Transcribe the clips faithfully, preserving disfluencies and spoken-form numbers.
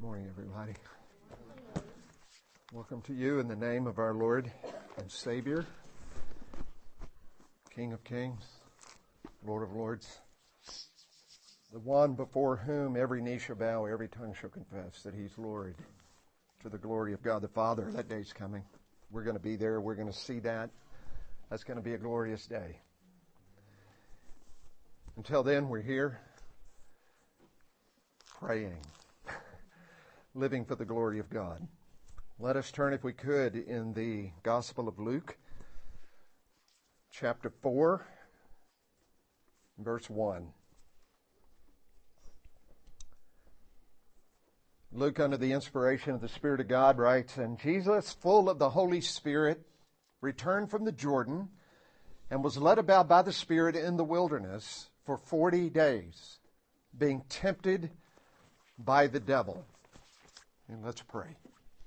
Morning, everybody. Welcome to you in the name of our Lord and Savior, King of Kings, Lord of Lords, the one before whom every knee shall bow, every tongue shall confess that He's Lord, to the glory of God the Father. That day's coming. We're going to be there. We're going to see that. That's going to be a glorious day. Until then, we're here praying, living for the glory of God. Let us turn, if we could, in the Gospel of Luke, chapter four, verse one. Luke, under the inspiration of the Spirit of God, writes, "And Jesus, full of the Holy Spirit, returned from the Jordan and was led about by the Spirit in the wilderness for forty days, being tempted by the devil." And let's pray.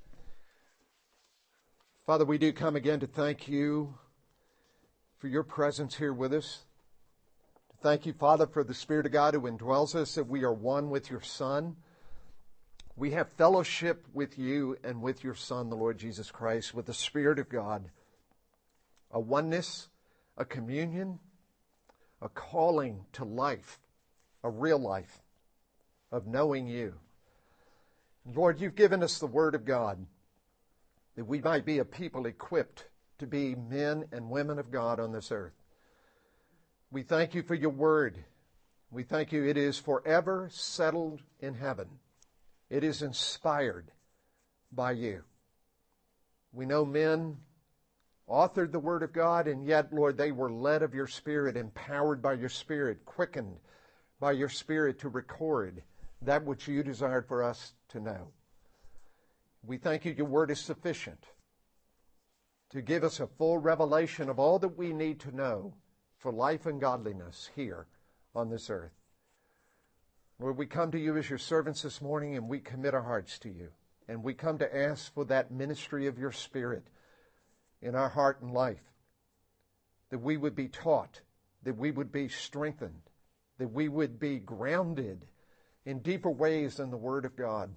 Father, we do come again to thank you for your presence here with us. Thank you, Father, for the Spirit of God who indwells us, that we are one with your Son. We have fellowship with you and with your Son, the Lord Jesus Christ, with the Spirit of God. A oneness, a communion, a calling to life, a real life of knowing you. Lord, you've given us the Word of God that we might be a people equipped to be men and women of God on this earth. We thank you for your Word. We thank you it is forever settled in heaven. It is inspired by you. We know men authored the Word of God, and yet, Lord, they were led of your Spirit, empowered by your Spirit, quickened by your Spirit to record that which you desired for us to know. We thank you, your word is sufficient to give us a full revelation of all that we need to know for life and godliness here on this earth. Lord, we come to you as your servants this morning, and we commit our hearts to you. And we come to ask for that ministry of your Spirit in our heart and life, that we would be taught, that we would be strengthened, that we would be grounded in deeper ways than the Word of God.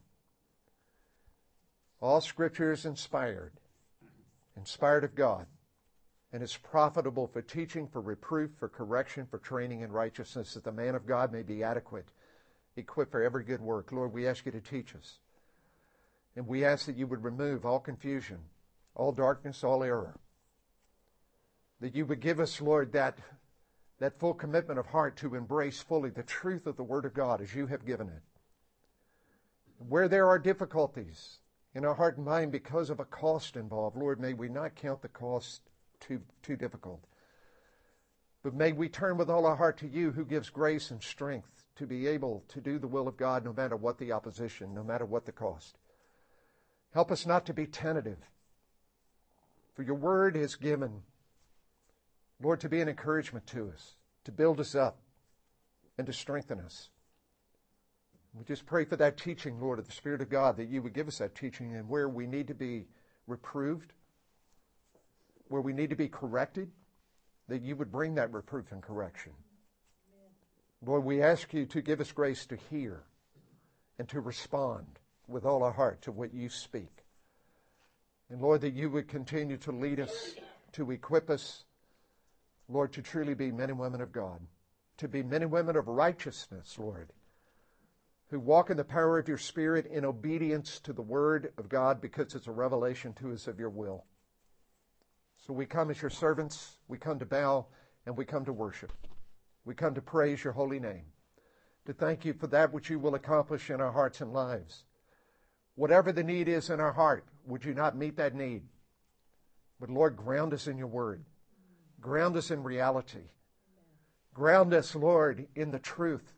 All Scripture is inspired, inspired of God, and is profitable for teaching, for reproof, for correction, for training in righteousness, that the man of God may be adequate, equipped for every good work. Lord, we ask you to teach us. And we ask that you would remove all confusion, all darkness, all error. That you would give us, Lord, that that full commitment of heart to embrace fully the truth of the Word of God as you have given it. Where there are difficulties in our heart and mind because of a cost involved, Lord, may we not count the cost too, too difficult. But may we turn with all our heart to you, who gives grace and strength to be able to do the will of God no matter what the opposition, no matter what the cost. Help us not to be tentative, for your word is given, Lord, to be an encouragement to us, to build us up, and to strengthen us. We just pray for that teaching, Lord, of the Spirit of God, that you would give us that teaching, and where we need to be reproved, where we need to be corrected, that you would bring that reproof and correction. Amen. Lord, we ask you to give us grace to hear and to respond with all our heart to what you speak. And Lord, that you would continue to lead us, to equip us, Lord, to truly be men and women of God, to be men and women of righteousness, Lord, who walk in the power of your Spirit in obedience to the Word of God, because it's a revelation to us of your will. So we come as your servants, we come to bow, and we come to worship. We come to praise your holy name, to thank you for that which you will accomplish in our hearts and lives. Whatever the need is in our heart, would you not meet that need? But Lord, ground us in your word. Ground us in reality. Ground us, Lord, in the truth.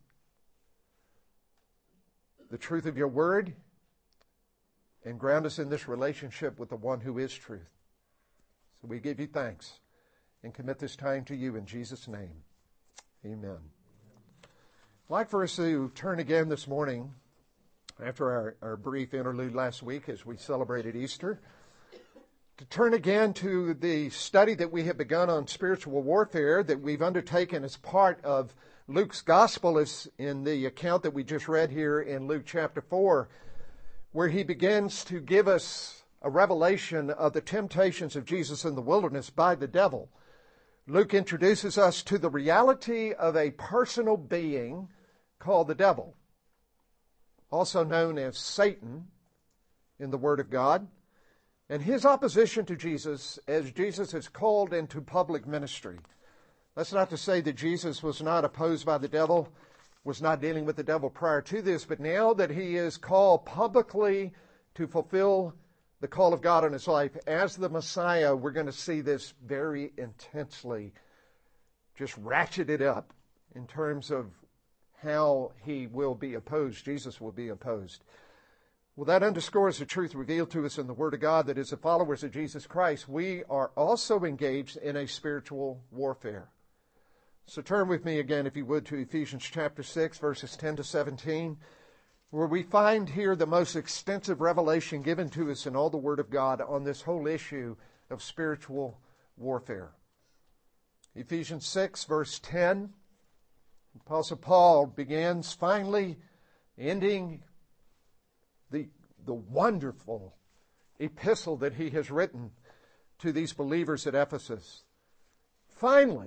The truth of your word. And ground us in this relationship with the one who is truth. So we give you thanks and commit this time to you in Jesus' name. Amen. I'd like for us to turn again this morning, after our, our brief interlude last week as we celebrated Easter, to turn again to the study that we have begun on spiritual warfare that we've undertaken as part of Luke's gospel, is in the account that we just read here in Luke chapter four. where he begins to give us a revelation of the temptations of Jesus in the wilderness by the devil. Luke introduces us to the reality of a personal being called the devil, also known as Satan in the Word of God, and his opposition to Jesus as Jesus is called into public ministry. That's not to say that Jesus was not opposed by the devil, was not dealing with the devil prior to this, but now that he is called publicly to fulfill the call of God on his life as the Messiah, we're going to see this very intensely just ratcheted up in terms of how he will be opposed. Jesus will be opposed. Well, that underscores the truth revealed to us in the Word of God that as the followers of Jesus Christ, we are also engaged in a spiritual warfare. So turn with me again, if you would, to Ephesians chapter six, verses ten to seventeen, where we find here the most extensive revelation given to us in all the Word of God on this whole issue of spiritual warfare. Ephesians six, verse ten, Apostle Paul begins finally ending the, the wonderful epistle that he has written to these believers at Ephesus. Finally,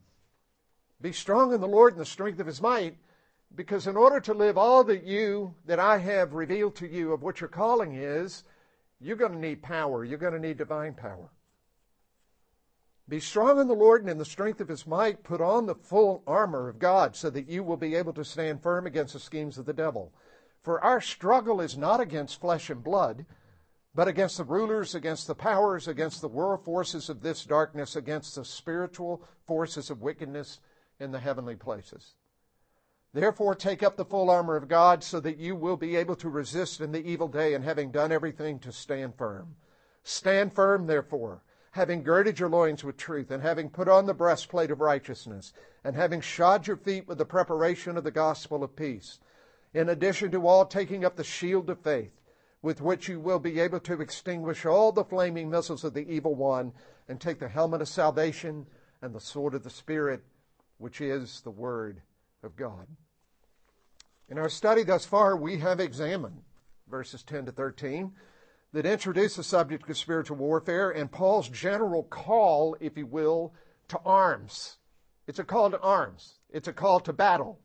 be strong in the Lord and the strength of His might, because in order to live all that you, that I have revealed to you of what your calling is, you're going to need power. You're going to need divine power. Be strong in the Lord and in the strength of His might. Put on the full armor of God so that you will be able to stand firm against the schemes of the devil. For our struggle is not against flesh and blood, but against the rulers, against the powers, against the world forces of this darkness, against the spiritual forces of wickedness in the heavenly places. Therefore, take up the full armor of God so that you will be able to resist in the evil day, and having done everything, to stand firm. Stand firm, therefore, having girded your loins with truth, and having put on the breastplate of righteousness, and having shod your feet with the preparation of the gospel of peace. In addition to all, taking up the shield of faith, with which you will be able to extinguish all the flaming missiles of the evil one, and take the helmet of salvation and the sword of the Spirit, which is the Word of God. In our study thus far, we have examined verses ten to thirteen that introduce the subject of spiritual warfare and Paul's general call, if you will, to arms. It's a call to arms. It's a call to battle.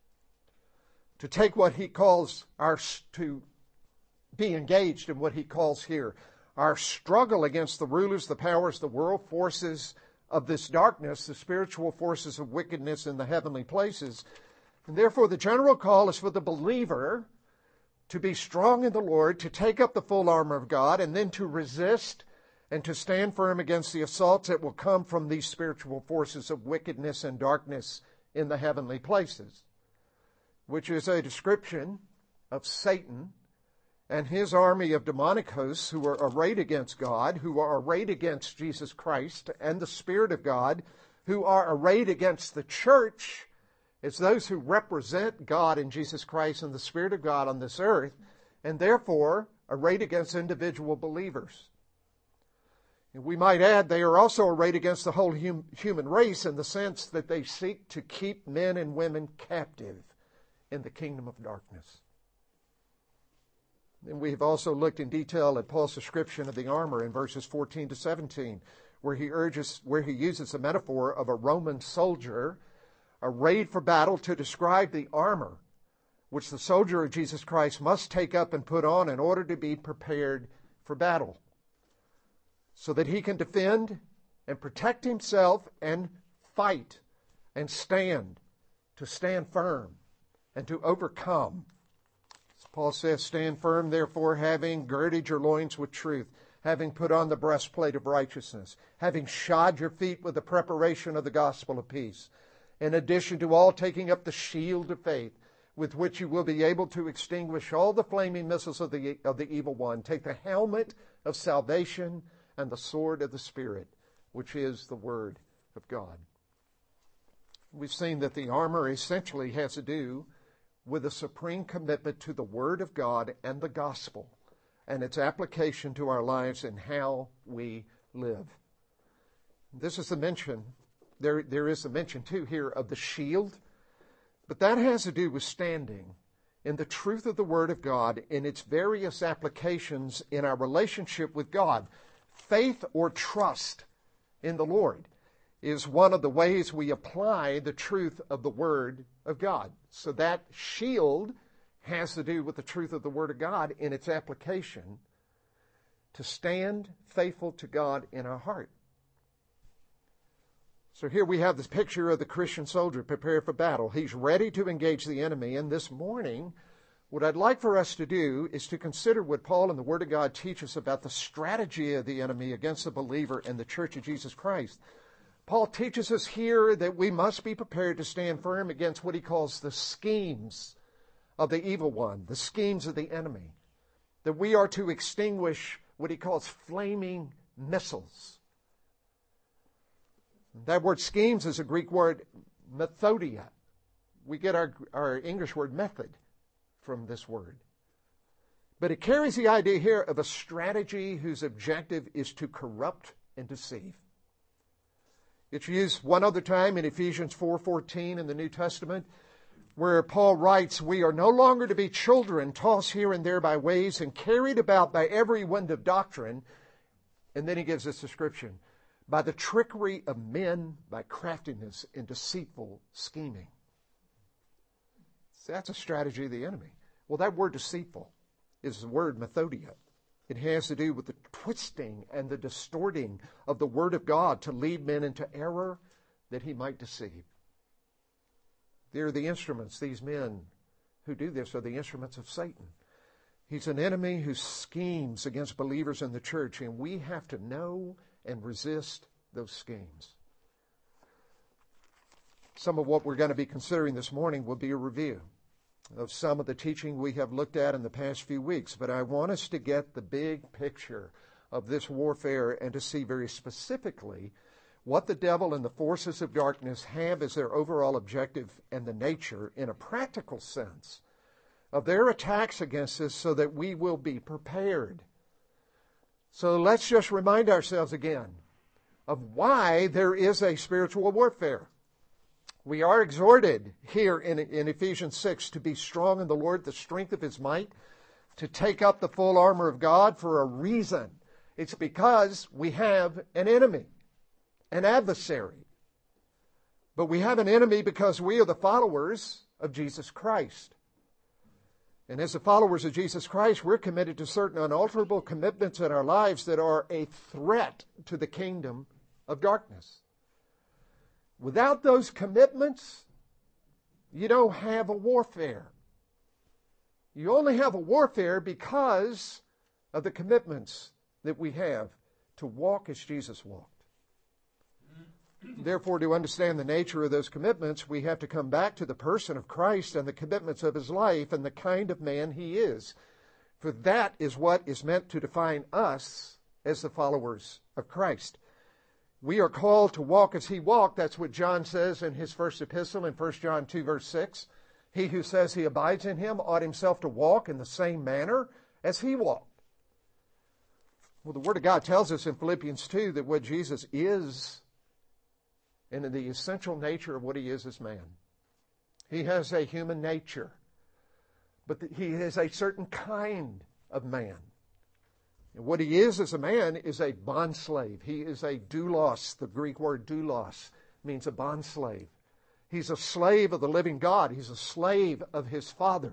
To take what he calls our, to be engaged in what he calls here, our struggle against the rulers, the powers, the world forces of this darkness, the spiritual forces of wickedness in the heavenly places. And therefore the general call is for the believer to be strong in the Lord, to take up the full armor of God, and then to resist and to stand firm against the assaults that will come from these spiritual forces of wickedness and darkness in the heavenly places, which is a description of Satan and his army of demonic hosts who are arrayed against God, who are arrayed against Jesus Christ and the Spirit of God, who are arrayed against the church as those who represent God and Jesus Christ and the Spirit of God on this earth, and therefore arrayed against individual believers. And we might add they are also arrayed against the whole hum- human race in the sense that they seek to keep men and women captive in the kingdom of darkness. And we have also looked in detail at Paul's description of the armor in verses fourteen to seventeen, where he urges, where he uses the metaphor of a Roman soldier arrayed for battle to describe the armor which the soldier of Jesus Christ must take up and put on in order to be prepared for battle, so that he can defend and protect himself and fight and stand, to stand firm and to overcome. Paul says, stand firm, therefore, having girded your loins with truth, having put on the breastplate of righteousness, having shod your feet with the preparation of the gospel of peace, in addition to all, taking up the shield of faith, with which you will be able to extinguish all the flaming missiles of the, of the evil one. Take the helmet of salvation and the sword of the Spirit, which is the Word of God. We've seen that the armor essentially has to do with a supreme commitment to the Word of God and the gospel and its application to our lives and how we live. This is the mention, there, there is a mention too here of the shield, but that has to do with standing in the truth of the Word of God in its various applications in our relationship with God. Faith or trust in the Lord is one of the ways we apply the truth of the Word of God. So that shield has to do with the truth of the Word of God in its application to stand faithful to God in our heart. So here we have this picture of the Christian soldier prepared for battle. He's ready to engage the enemy. And this morning, what I'd like for us to do is to consider what Paul and the Word of God teach us about the strategy of the enemy against the believer and the Church of Jesus Christ. Paul teaches us here that we must be prepared to stand firm against what he calls the schemes of the evil one, the schemes of the enemy. That we are to extinguish what he calls flaming missiles. That word schemes is a Greek word, methodia. We get our, our English word method from this word. But it carries the idea here of a strategy whose objective is to corrupt and deceive. It's used one other time in Ephesians four fourteen in the New Testament, where Paul writes, "We are no longer to be children, tossed here and there by waves and carried about by every wind of doctrine." And then he gives this description, "by the trickery of men, by craftiness and deceitful scheming." So that's a strategy of the enemy. Well, that word deceitful is the word methodia. It has to do with the twisting and the distorting of the Word of God to lead men into error that he might deceive. They're the instruments, these men who do this are the instruments of Satan. He's an enemy who schemes against believers in the church, and we have to know and resist those schemes. Some of what we're going to be considering this morning will be a review of some of the teaching we have looked at in the past few weeks, but I want us to get the big picture of this warfare and to see very specifically what the devil and the forces of darkness have as their overall objective and the nature, in a practical sense, of their attacks against us so that we will be prepared. So let's just remind ourselves again of why there is a spiritual warfare. We are exhorted here in, in Ephesians six to be strong in the Lord, the strength of His might, to take up the full armor of God for a reason. It's because we have an enemy, an adversary. But we have an enemy because we are the followers of Jesus Christ. And as the followers of Jesus Christ, we're committed to certain unalterable commitments in our lives that are a threat to the kingdom of darkness. Without those commitments, you don't have a warfare. You only have a warfare because of the commitments that we have to walk as Jesus walked. Therefore, to understand the nature of those commitments, we have to come back to the person of Christ and the commitments of His life and the kind of man He is. For that is what is meant to define us as the followers of Christ. We are called to walk as He walked. That's what John says in his first epistle in First John two, verse six. He who says he abides in Him ought himself to walk in the same manner as He walked. Well, the Word of God tells us in Philippians two that what Jesus is, and in the essential nature of what He is as man. He has a human nature, but He is a certain kind of man. And what He is as a man is a bondslave. He is a doulos. The Greek word doulos means a bondslave. He's a slave of the living God. He's a slave of His Father.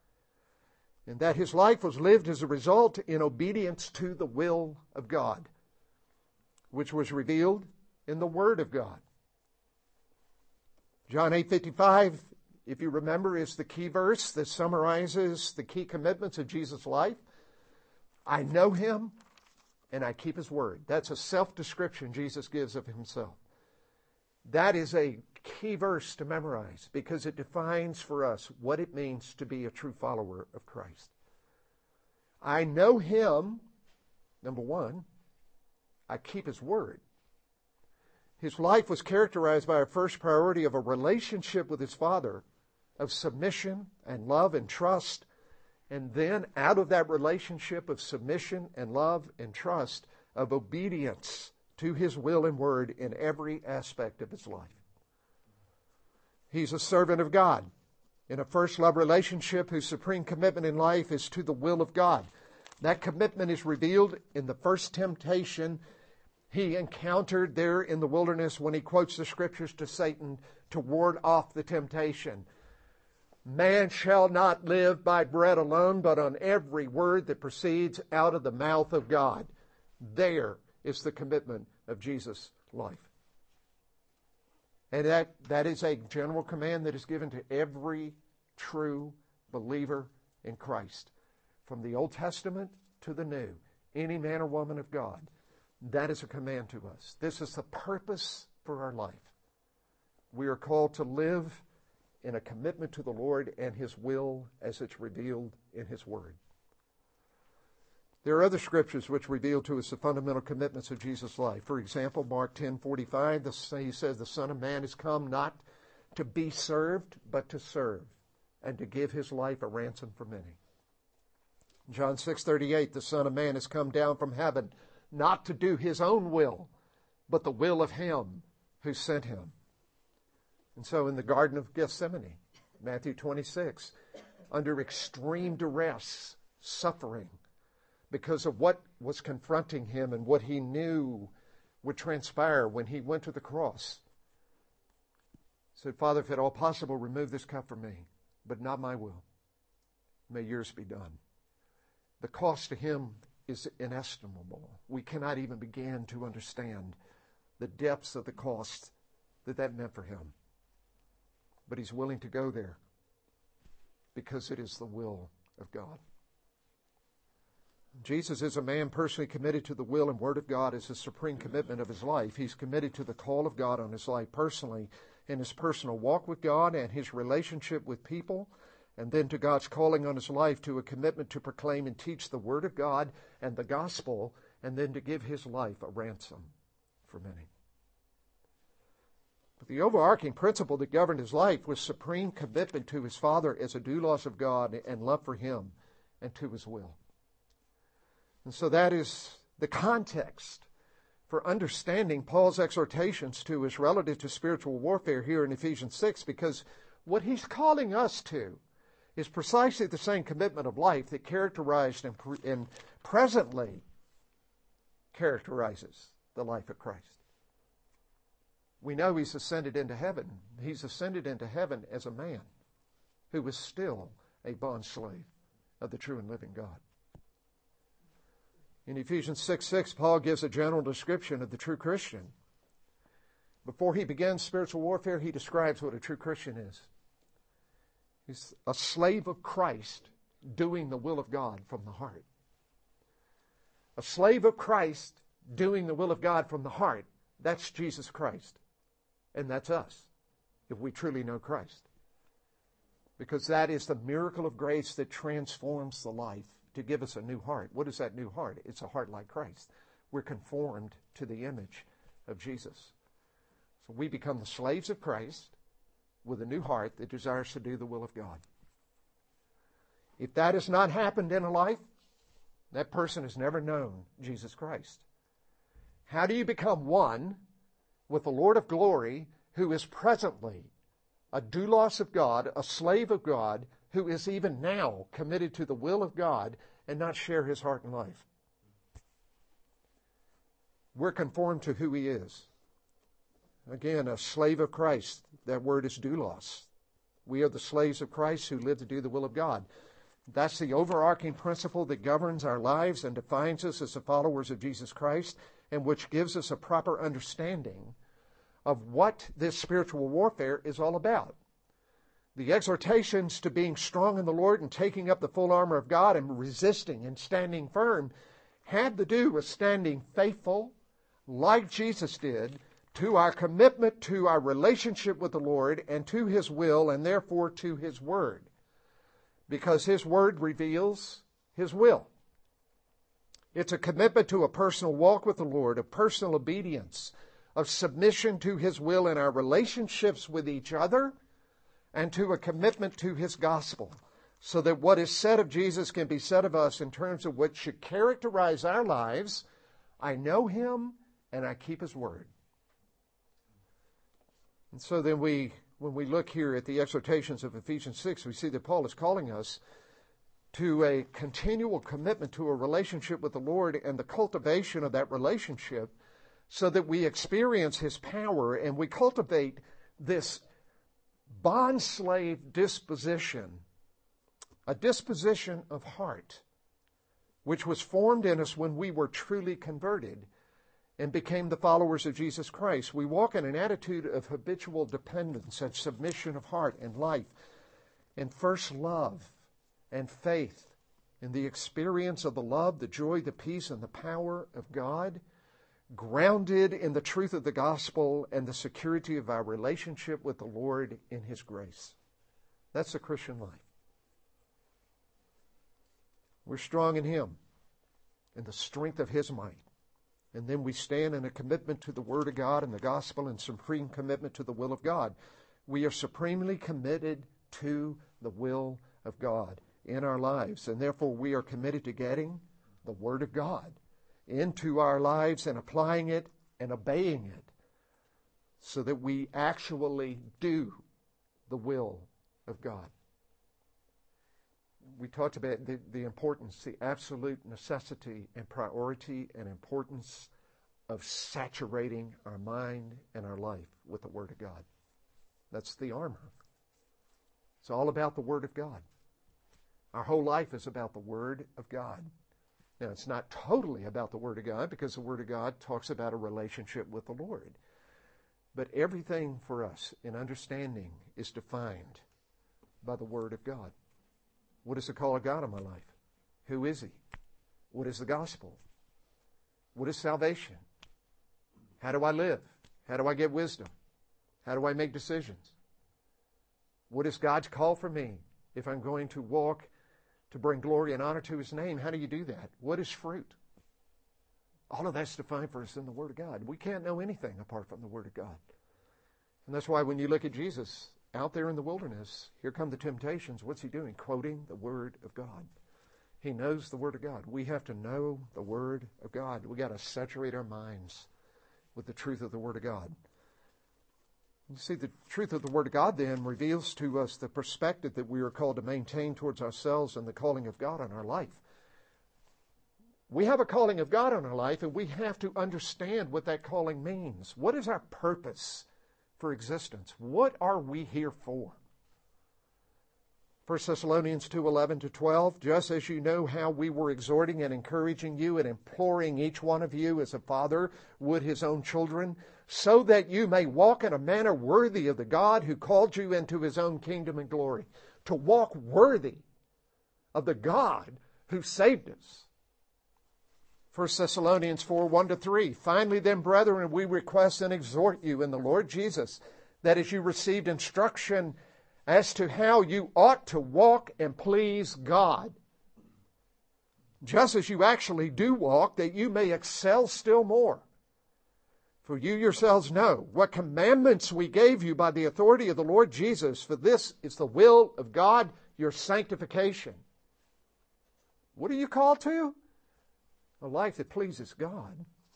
And that His life was lived as a result in obedience to the will of God, which was revealed in the Word of God. John eight fifty-five, if you remember, is the key verse that summarizes the key commitments of Jesus' life. I know Him and I keep His word. That's a self-description Jesus gives of Himself. That is a key verse to memorize because it defines for us what it means to be a true follower of Christ. I know Him, number one. I keep His word. His life was characterized by a first priority of a relationship with His Father, of submission and love and trust. And then out of that relationship of submission and love and trust, of obedience to His will and word in every aspect of His life. He's a servant of God. In a first love relationship whose supreme commitment in life is to the will of God. That commitment is revealed in the first temptation he encountered there in the wilderness when he quotes the scriptures to Satan to ward off the temptation. Man shall not live by bread alone, but on every word that proceeds out of the mouth of God. There is the commitment of Jesus' life. And that, that is a general command that is given to every true believer in Christ. From the Old Testament to the New, any man or woman of God, that is a command to us. This is the purpose for our life. We are called to live in a commitment to the Lord and His will as it's revealed in His Word. There are other scriptures which reveal to us the fundamental commitments of Jesus' life. For example, Mark ten forty-five, he says, the Son of Man is come not to be served, but to serve, and to give His life a ransom for many. John six thirty-eight, the Son of Man has come down from heaven, not to do His own will, but the will of Him who sent Him. And so in the Garden of Gethsemane, Matthew twenty-six, under extreme duress, suffering, because of what was confronting Him and what He knew would transpire when He went to the cross, said, Father, if at all possible, remove this cup from me, but not my will. May yours be done. The cost to Him is inestimable. We cannot even begin to understand the depths of the cost that that meant for Him. But He's willing to go there because it is the will of God. Jesus is a man personally committed to the will and word of God as the supreme commitment of his life. He's committed to the call of God on his life personally in his personal walk with God and his relationship with people, and then to God's calling on his life to a commitment to proclaim and teach the word of God and the gospel, and then to give his life a ransom for many. But the overarching principle that governed his life was supreme commitment to his Father as a doulos of God and love for Him and to His will. And so that is the context for understanding Paul's exhortations to us relative to spiritual warfare here in Ephesians six, because what he's calling us to is precisely the same commitment of life that characterized and, and presently characterizes the life of Christ. We know He's ascended into heaven. He's ascended into heaven as a man who was still a bondslave of the true and living God. In Ephesians six six, Paul gives a general description of the true Christian. Before he begins spiritual warfare, he describes what a true Christian is. He's a slave of Christ doing the will of God from the heart. A slave of Christ doing the will of God from the heart. That's Jesus Christ. And that's us, if we truly know Christ. Because that is the miracle of grace that transforms the life to give us a new heart. What is that new heart? It's a heart like Christ. We're conformed to the image of Jesus. So we become the slaves of Christ with a new heart that desires to do the will of God. If that has not happened in a life, that person has never known Jesus Christ. How do you become one with the Lord of glory, who is presently a doulos of God, a slave of God, who is even now committed to the will of God and not share His heart and life? We're conformed to who He is. Again, a slave of Christ. That word is doulos. We are the slaves of Christ who live to do the will of God. That's the overarching principle that governs our lives and defines us as the followers of Jesus Christ, and which gives us a proper understanding of what this spiritual warfare is all about. The exhortations to being strong in the Lord and taking up the full armor of God and resisting and standing firm had to do with standing faithful, like Jesus did, to our commitment to our relationship with the Lord and to His will, and therefore to His Word. Because His Word reveals His will. It's a commitment to a personal walk with the Lord, of personal obedience, of submission to His will in our relationships with each other, and to a commitment to His gospel, so that what is said of Jesus can be said of us in terms of what should characterize our lives. I know Him and I keep His word. And so then we when we look here at the exhortations of Ephesians six, we see that Paul is calling us to a continual commitment to a relationship with the Lord and the cultivation of that relationship so that we experience His power and we cultivate this bondslave disposition, a disposition of heart, which was formed in us when we were truly converted and became the followers of Jesus Christ. We walk in an attitude of habitual dependence and submission of heart and life and first love and faith in the experience of the love, the joy, the peace, and the power of God, grounded in the truth of the gospel and the security of our relationship with the Lord in His grace. That's the Christian life. We're strong in Him, in the strength of His might. And then we stand in a commitment to the Word of God and the gospel and supreme commitment to the will of God. We are supremely committed to the will of God in our lives. And therefore we are committed to getting the Word of God into our lives and applying it and obeying it so that we actually do the will of God. We talked about the, the importance, the absolute necessity and priority and importance of saturating our mind and our life with the Word of God. That's the armor. It's all about the Word of God. Our whole life is about the Word of God. Now, it's not totally about the Word of God because the Word of God talks about a relationship with the Lord. But everything for us in understanding is defined by the Word of God. What is the call of God in my life? Who is He? What is the gospel? What is salvation? How do I live? How do I get wisdom? How do I make decisions? What is God's call for me if I'm going to walk to bring glory and honor to His name? How do you do that? What is fruit? All of that's defined for us in the Word of God. We can't know anything apart from the Word of God. And that's why when you look at Jesus out there in the wilderness, here come the temptations. What's He doing? Quoting the Word of God. He knows the Word of God. We have to know the Word of God. We got to saturate our minds with the truth of the Word of God. You see, the truth of the Word of God then reveals to us the perspective that we are called to maintain towards ourselves and the calling of God on our life. We have a calling of God on our life, and we have to understand what that calling means. What is our purpose for existence? What are we here for? First Thessalonians two, eleven to twelve, just as you know how we were exhorting and encouraging you and imploring each one of you as a father would his own children, so that you may walk in a manner worthy of the God who called you into His own kingdom and glory. To walk worthy of the God who saved us. First Thessalonians four, one to three, finally then, brethren, we request and exhort you in the Lord Jesus, that as you received instruction as to how you ought to walk and please God, just as you actually do walk, that you may excel still more. For you yourselves know what commandments we gave you by the authority of the Lord Jesus, for this is the will of God, your sanctification. What are you called to? A life that pleases God.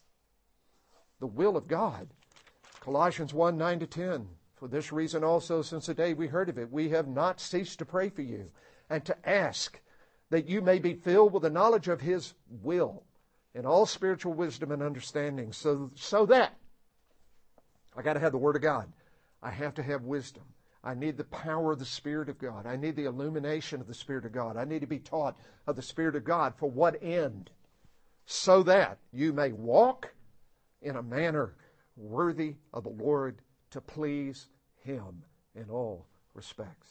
The will of God. Colossians one, nine to ten. For this reason also, since the day we heard of it, we have not ceased to pray for you and to ask that you may be filled with the knowledge of His will in all spiritual wisdom and understanding, so, so that I got to have the Word of God. I have to have wisdom. I need the power of the Spirit of God. I need the illumination of the Spirit of God. I need to be taught of the Spirit of God. For what end? So that you may walk in a manner worthy of the Lord, to please Him in all respects,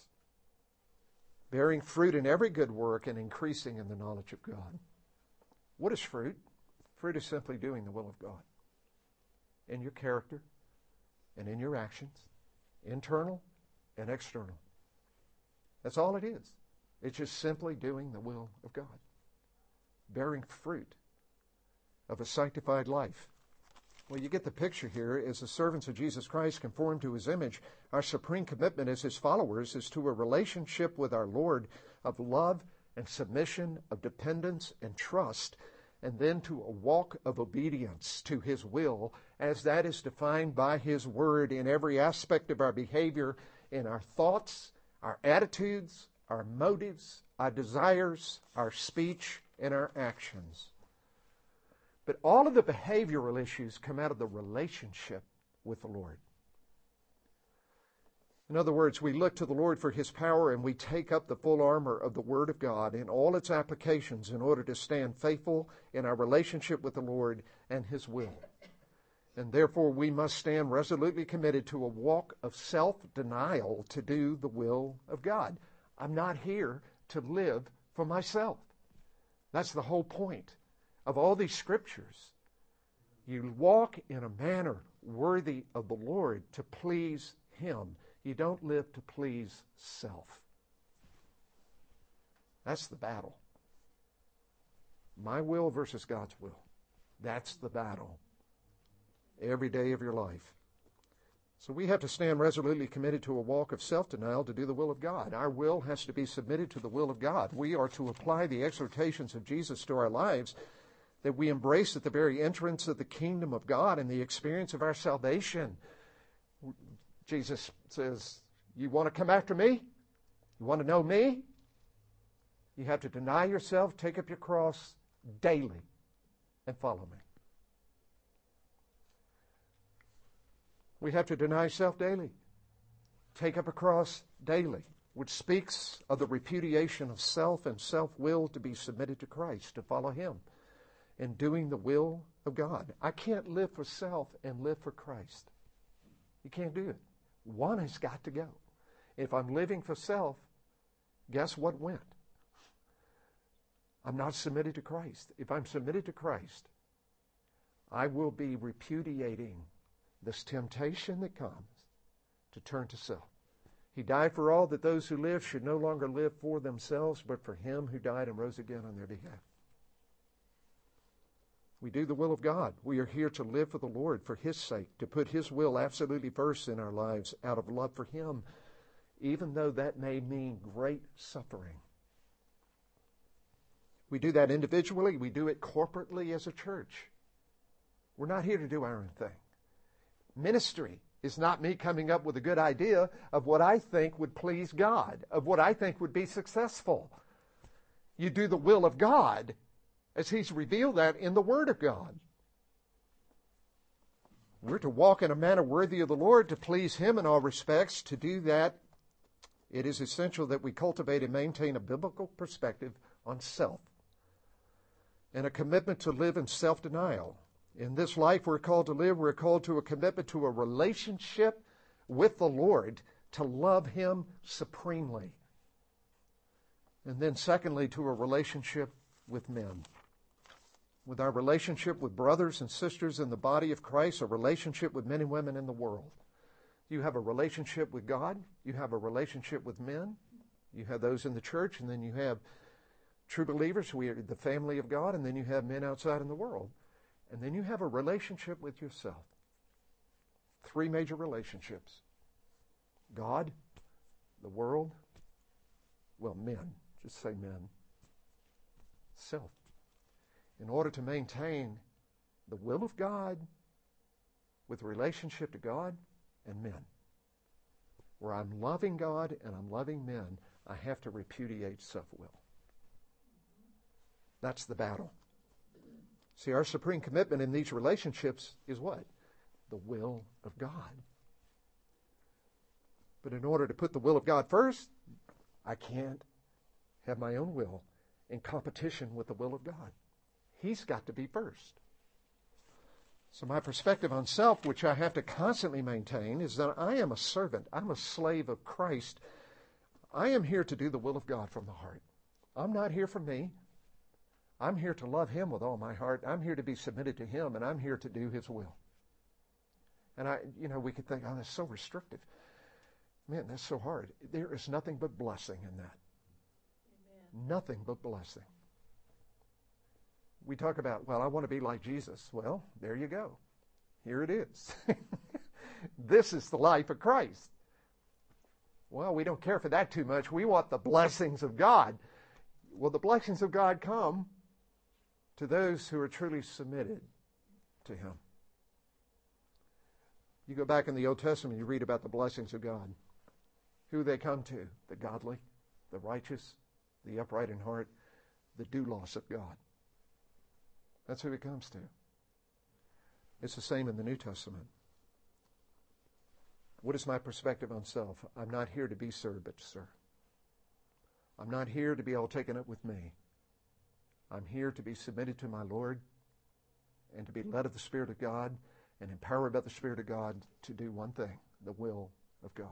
bearing fruit in every good work and increasing in the knowledge of God. What is fruit? Fruit is simply doing the will of God in your character and in your actions, internal and external. That's all it is. It's just simply doing the will of God, bearing fruit of a sanctified life. Well, you get the picture here. As the servants of Jesus Christ conform to His image, our supreme commitment as His followers is to a relationship with our Lord of love and submission, of dependence and trust, and then to a walk of obedience to His will, as that is defined by His Word in every aspect of our behavior, in our thoughts, our attitudes, our motives, our desires, our speech, and our actions. But all of the behavioral issues come out of the relationship with the Lord. In other words, we look to the Lord for His power and we take up the full armor of the Word of God in all its applications in order to stand faithful in our relationship with the Lord and His will. And therefore we must stand resolutely committed to a walk of self-denial to do the will of God. I'm not here to live for myself. That's the whole point of all these scriptures. You walk in a manner worthy of the Lord to please Him. You don't live to please self. That's the battle. My will versus God's will. That's the battle every day of your life. So we have to stand resolutely committed to a walk of self-denial to do the will of God. Our will has to be submitted to the will of God. We are to apply the exhortations of Jesus to our lives that we embrace at the very entrance of the kingdom of God and the experience of our salvation. Jesus says, you want to come after me? You want to know me? You have to deny yourself, take up your cross daily, and follow me. We have to deny self daily, take up a cross daily, which speaks of the repudiation of self and self-will to be submitted to Christ, to follow Him in doing the will of God. I can't live for self and live for Christ. You can't do it. One has got to go. If I'm living for self, guess what went? I'm not submitted to Christ. If I'm submitted to Christ, I will be repudiating this temptation that comes to turn to self. He died for all that those who live should no longer live for themselves, but for Him who died and rose again on their behalf. We do the will of God. We are here to live for the Lord, for His sake, to put His will absolutely first in our lives out of love for Him, even though that may mean great suffering. We do that individually. We do it corporately as a church. We're not here to do our own thing. Ministry is not me coming up with a good idea of what I think would please God, of what I think would be successful. You do the will of God as He's revealed that in the Word of God. We're to walk in a manner worthy of the Lord, to please Him in all respects. To do that, it is essential that we cultivate and maintain a biblical perspective on self and a commitment to live in self-denial. In this life we're called to live, we're called to a commitment to a relationship with the Lord, to love Him supremely. And then secondly, to a relationship with men. With our relationship with brothers and sisters in the body of Christ, a relationship with men and women in the world. You have a relationship with God, you have a relationship with men, you have those in the church, and then you have true believers, we are the family of God, and then you have men outside in the world. And then you have a relationship with yourself. Three major relationships. God, the world, well, men, just say men. Self. In order to maintain the will of God with relationship to God and men, where I'm loving God and I'm loving men, I have to repudiate self-will. That's the battle. See, our supreme commitment in these relationships is what? The will of God. But in order to put the will of God first, I can't have my own will in competition with the will of God. He's got to be first. So my perspective on self, which I have to constantly maintain, is that I am a servant. I'm a slave of Christ. I am here to do the will of God from the heart. I'm not here for me. I'm here to love Him with all my heart. I'm here to be submitted to Him, and I'm here to do His will. And I, you know, we could think, oh, that's so restrictive. Man, that's so hard. There is nothing but blessing in that. Amen. Nothing but blessing. We talk about, well, I want to be like Jesus. Well, there you go. Here it is. This is the life of Christ. Well, we don't care for that too much. We want the blessings of God. Well, the blessings of God come to those who are truly submitted to Him. You go back in the Old Testament, you read about the blessings of God. Who they come to? The godly, the righteous, the upright in heart, the doulos of God. That's who he comes to. It's the same in the New Testament. What is my perspective on self? I'm not here to be served, but to serve. I'm not here to be all taken up with me. I'm here to be submitted to my Lord and to be led of the Spirit of God and empowered by the Spirit of God to do one thing, the will of God.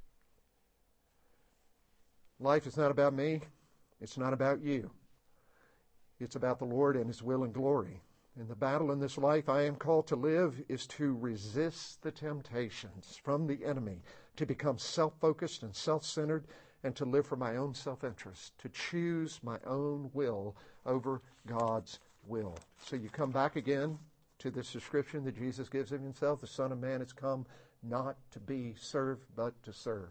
Life is not about me. It's not about you. It's about the Lord and His will and glory. And the battle in this life I am called to live is to resist the temptations from the enemy, to become self-focused and self-centered, and to live for my own self-interest, to choose my own will over God's will. So you come back again to this description that Jesus gives of Himself. The Son of Man has come not to be served, but to serve.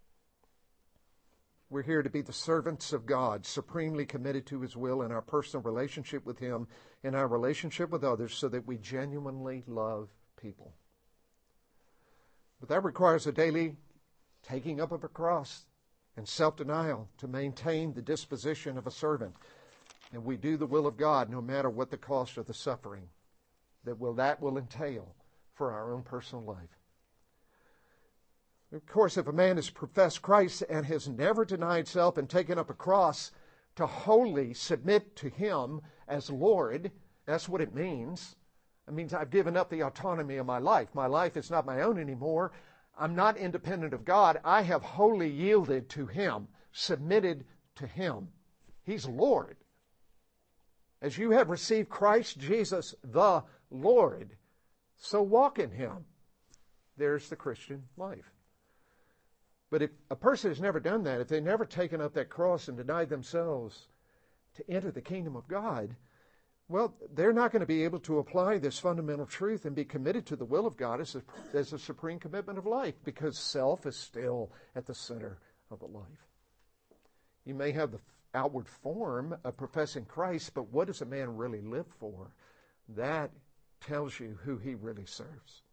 We're here to be the servants of God, supremely committed to His will in our personal relationship with Him, in our relationship with others, so that we genuinely love people. But that requires a daily taking up of a cross and self-denial to maintain the disposition of a servant. And we do the will of God no matter what the cost of the suffering that will that will entail for our own personal life. Of course, if a man has professed Christ and has never denied self and taken up a cross to wholly submit to Him as Lord, that's what it means. It means I've given up the autonomy of my life. My life is not my own anymore. I'm not independent of God. I have wholly yielded to Him, submitted to Him. He's Lord. As you have received Christ Jesus the Lord, so walk in Him. There's the Christian life. But if a person has never done that, if they've never taken up that cross and denied themselves to enter the kingdom of God, well, they're not going to be able to apply this fundamental truth and be committed to the will of God as a, as a supreme commitment of life, because self is still at the center of the life. You may have the outward form of professing Christ, but what does a man really live for? That tells you who he really serves.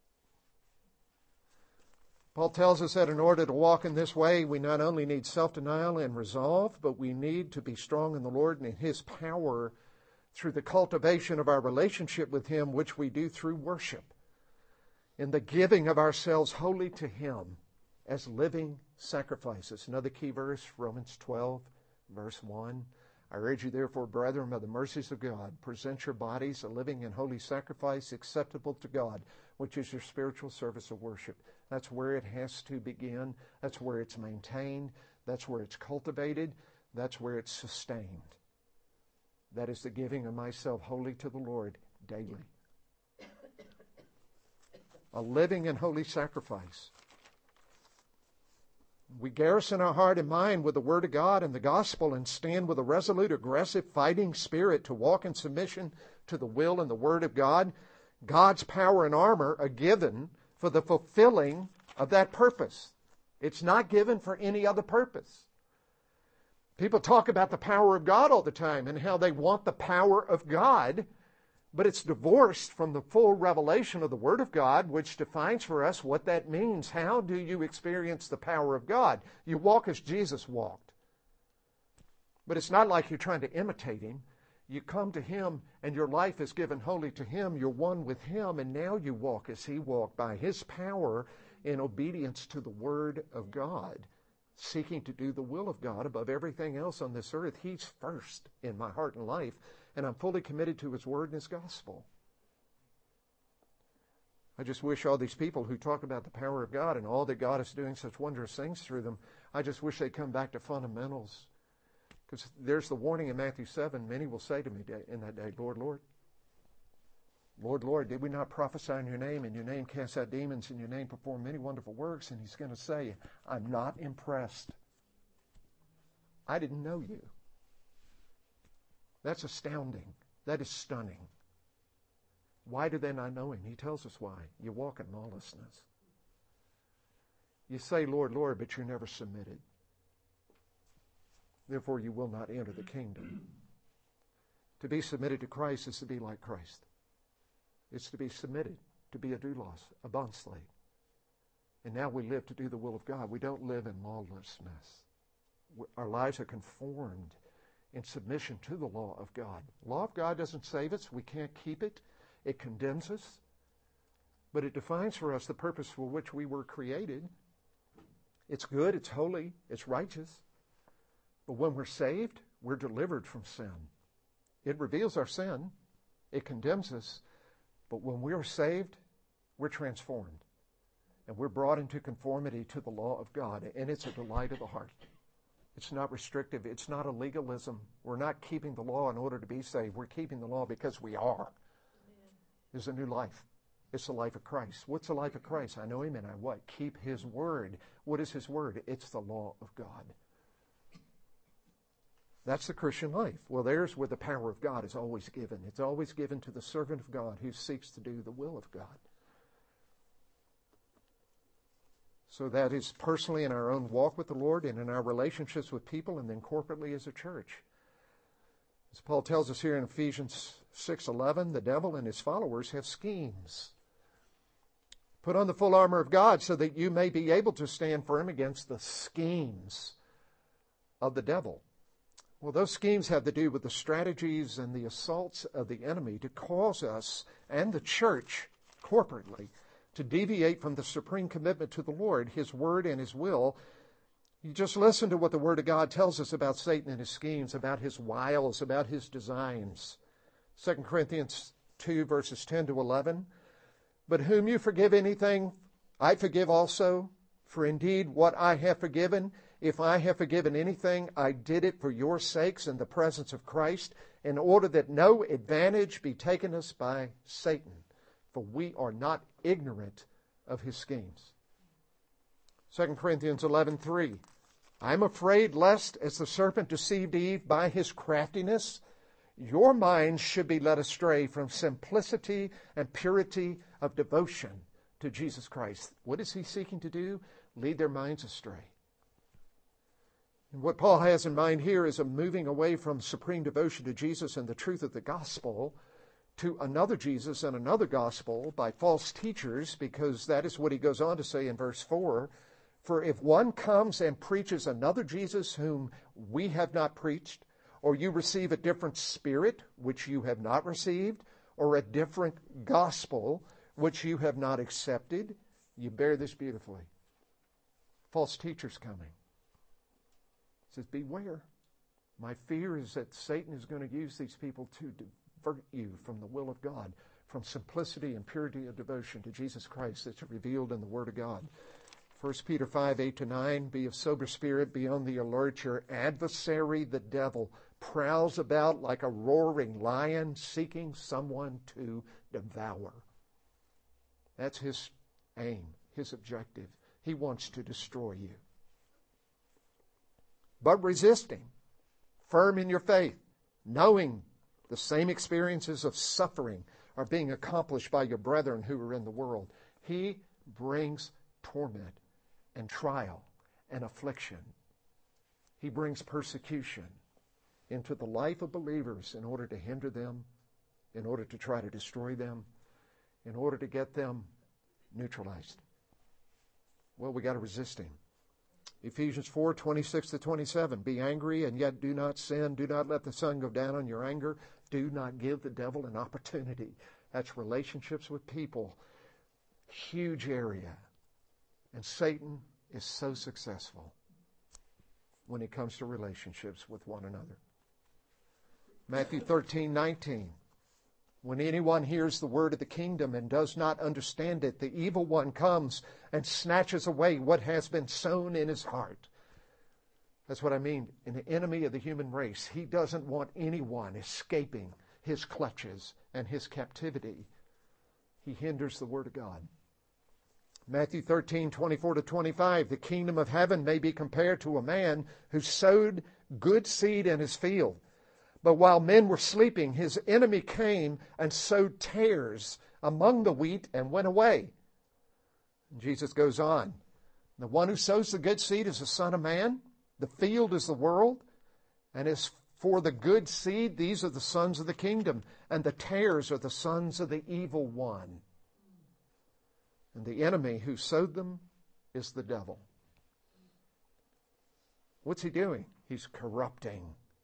Paul tells us that in order to walk in this way, we not only need self-denial and resolve, but we need to be strong in the Lord and in His power through the cultivation of our relationship with Him, which we do through worship, in the giving of ourselves wholly to Him as living sacrifices. Another key verse, Romans twelve, verse one. I urge you therefore, brethren, by the mercies of God, present your bodies a living and holy sacrifice acceptable to God, which is your spiritual service of worship. That's where it has to begin. That's where it's maintained. That's where it's cultivated. That's where it's sustained. That is the giving of myself wholly to the Lord daily. A living and holy sacrifice. We garrison our heart and mind with the Word of God and the gospel and stand with a resolute, aggressive, fighting spirit to walk in submission to the will and the Word of God. God's power and armor are given for the fulfilling of that purpose. It's not given for any other purpose. People talk about the power of God all the time and how they want the power of God, but it's divorced from the full revelation of the Word of God, which defines for us what that means. How do you experience the power of God? You walk as Jesus walked. But it's not like you're trying to imitate Him. You come to Him and your life is given wholly to Him. You're one with Him, and now you walk as He walked, by His power in obedience to the Word of God, seeking to do the will of God above everything else on this earth. He's first in my heart and life, and I'm fully committed to His Word and His gospel. I just wish all these people who talk about the power of God and all that God is doing such wondrous things through them, I just wish they'd come back to fundamentals. Because there's the warning in Matthew seven, many will say to me in that day, Lord, Lord, Lord, Lord, did we not prophesy in your name, in your name cast out demons, in your name perform many wonderful works? And He's going to say, I'm not impressed. I didn't know you. That's astounding. That is stunning. Why do they not know Him? He tells us why. You walk in lawlessness. You say, Lord, Lord, but you're never submitted. Therefore, you will not enter the kingdom. To be submitted to Christ is to be like Christ. It's to be submitted, to be a doulos, a bond slave. And now we live to do the will of God. We don't live in lawlessness. Our lives are conformed in submission to the law of God. The law of God doesn't save us. We can't keep it. It condemns us. But it defines for us the purpose for which we were created. It's good, it's holy, it's righteous. But when we're saved, we're delivered from sin. It reveals our sin. It condemns us. But when we are saved, we're transformed. And we're brought into conformity to the law of God. And it's a delight of the heart. It's not restrictive. It's not a legalism. We're not keeping the law in order to be saved. We're keeping the law because we are. There's a new life. It's the life of Christ. What's the life of Christ? I know Him and I what? Keep His word. What is His word? It's the law of God. That's the Christian life. Well, there's where the power of God is always given. It's always given to the servant of God who seeks to do the will of God. So that is personally in our own walk with the Lord and in our relationships with people and then corporately as a church. As Paul tells us here in Ephesians six eleven, the devil and his followers have schemes. Put on the full armor of God so that you may be able to stand firm against the schemes of the devil. Well, those schemes have to do with the strategies and the assaults of the enemy to cause us and the church corporately to deviate from the supreme commitment to the Lord, His word and His will. You just listen to what the Word of God tells us about Satan and his schemes, about his wiles, about his designs. Second Corinthians two, verses ten to eleven. But whom you forgive anything, I forgive also. For indeed, what I have forgiven, if I have forgiven anything, I did it for your sakes in the presence of Christ, in order that no advantage be taken us by Satan. For we are not ignorant of his schemes. Second Corinthians eleven three. I am afraid lest, as the serpent deceived Eve by his craftiness, your minds should be led astray from simplicity and purity of devotion to Jesus Christ. What is he seeking to do? Lead their minds astray. And what Paul has in mind here is a moving away from supreme devotion to Jesus and the truth of the gospel to another Jesus and another gospel by false teachers, because that is what he goes on to say in verse four. For if one comes and preaches another Jesus whom we have not preached, or you receive a different spirit which you have not received, or a different gospel which you have not accepted, you bear this beautifully. False teachers coming. He says, beware. My fear is that Satan is going to use these people to divert you from the will of God, from simplicity and purity of devotion to Jesus Christ that's revealed in the Word of God. First Peter five, eight to nine, be of sober spirit, be on the alert. Your adversary, the devil, prowls about like a roaring lion, seeking someone to devour. That's his aim, his objective. He wants to destroy you. But resisting, firm in your faith, knowing the same experiences of suffering are being accomplished by your brethren who are in the world. He brings torment and trial and affliction. He brings persecution into the life of believers in order to hinder them, in order to try to destroy them, in order to get them neutralized. Well, we got to resist him. Ephesians four, twenty-six to twenty-seven. Be angry and yet do not sin. Do not let the sun go down on your anger. Do not give the devil an opportunity. That's relationships with people. Huge area. And Satan is so successful when it comes to relationships with one another. Matthew thirteen, nineteen. When anyone hears the word of the kingdom and does not understand it, the evil one comes and snatches away what has been sown in his heart. That's what I mean. An enemy of the human race. He doesn't want anyone escaping his clutches and his captivity. He hinders the word of God. Matthew thirteen, twenty-four to twenty-five. The kingdom of heaven may be compared to a man who sowed good seed in his field. But while men were sleeping, his enemy came and sowed tares among the wheat and went away. And Jesus goes on. The one who sows the good seed is the Son of Man. The field is the world. And as for the good seed, these are the sons of the kingdom. And the tares are the sons of the evil one. And the enemy who sowed them is the devil. What's he doing? He's corrupting.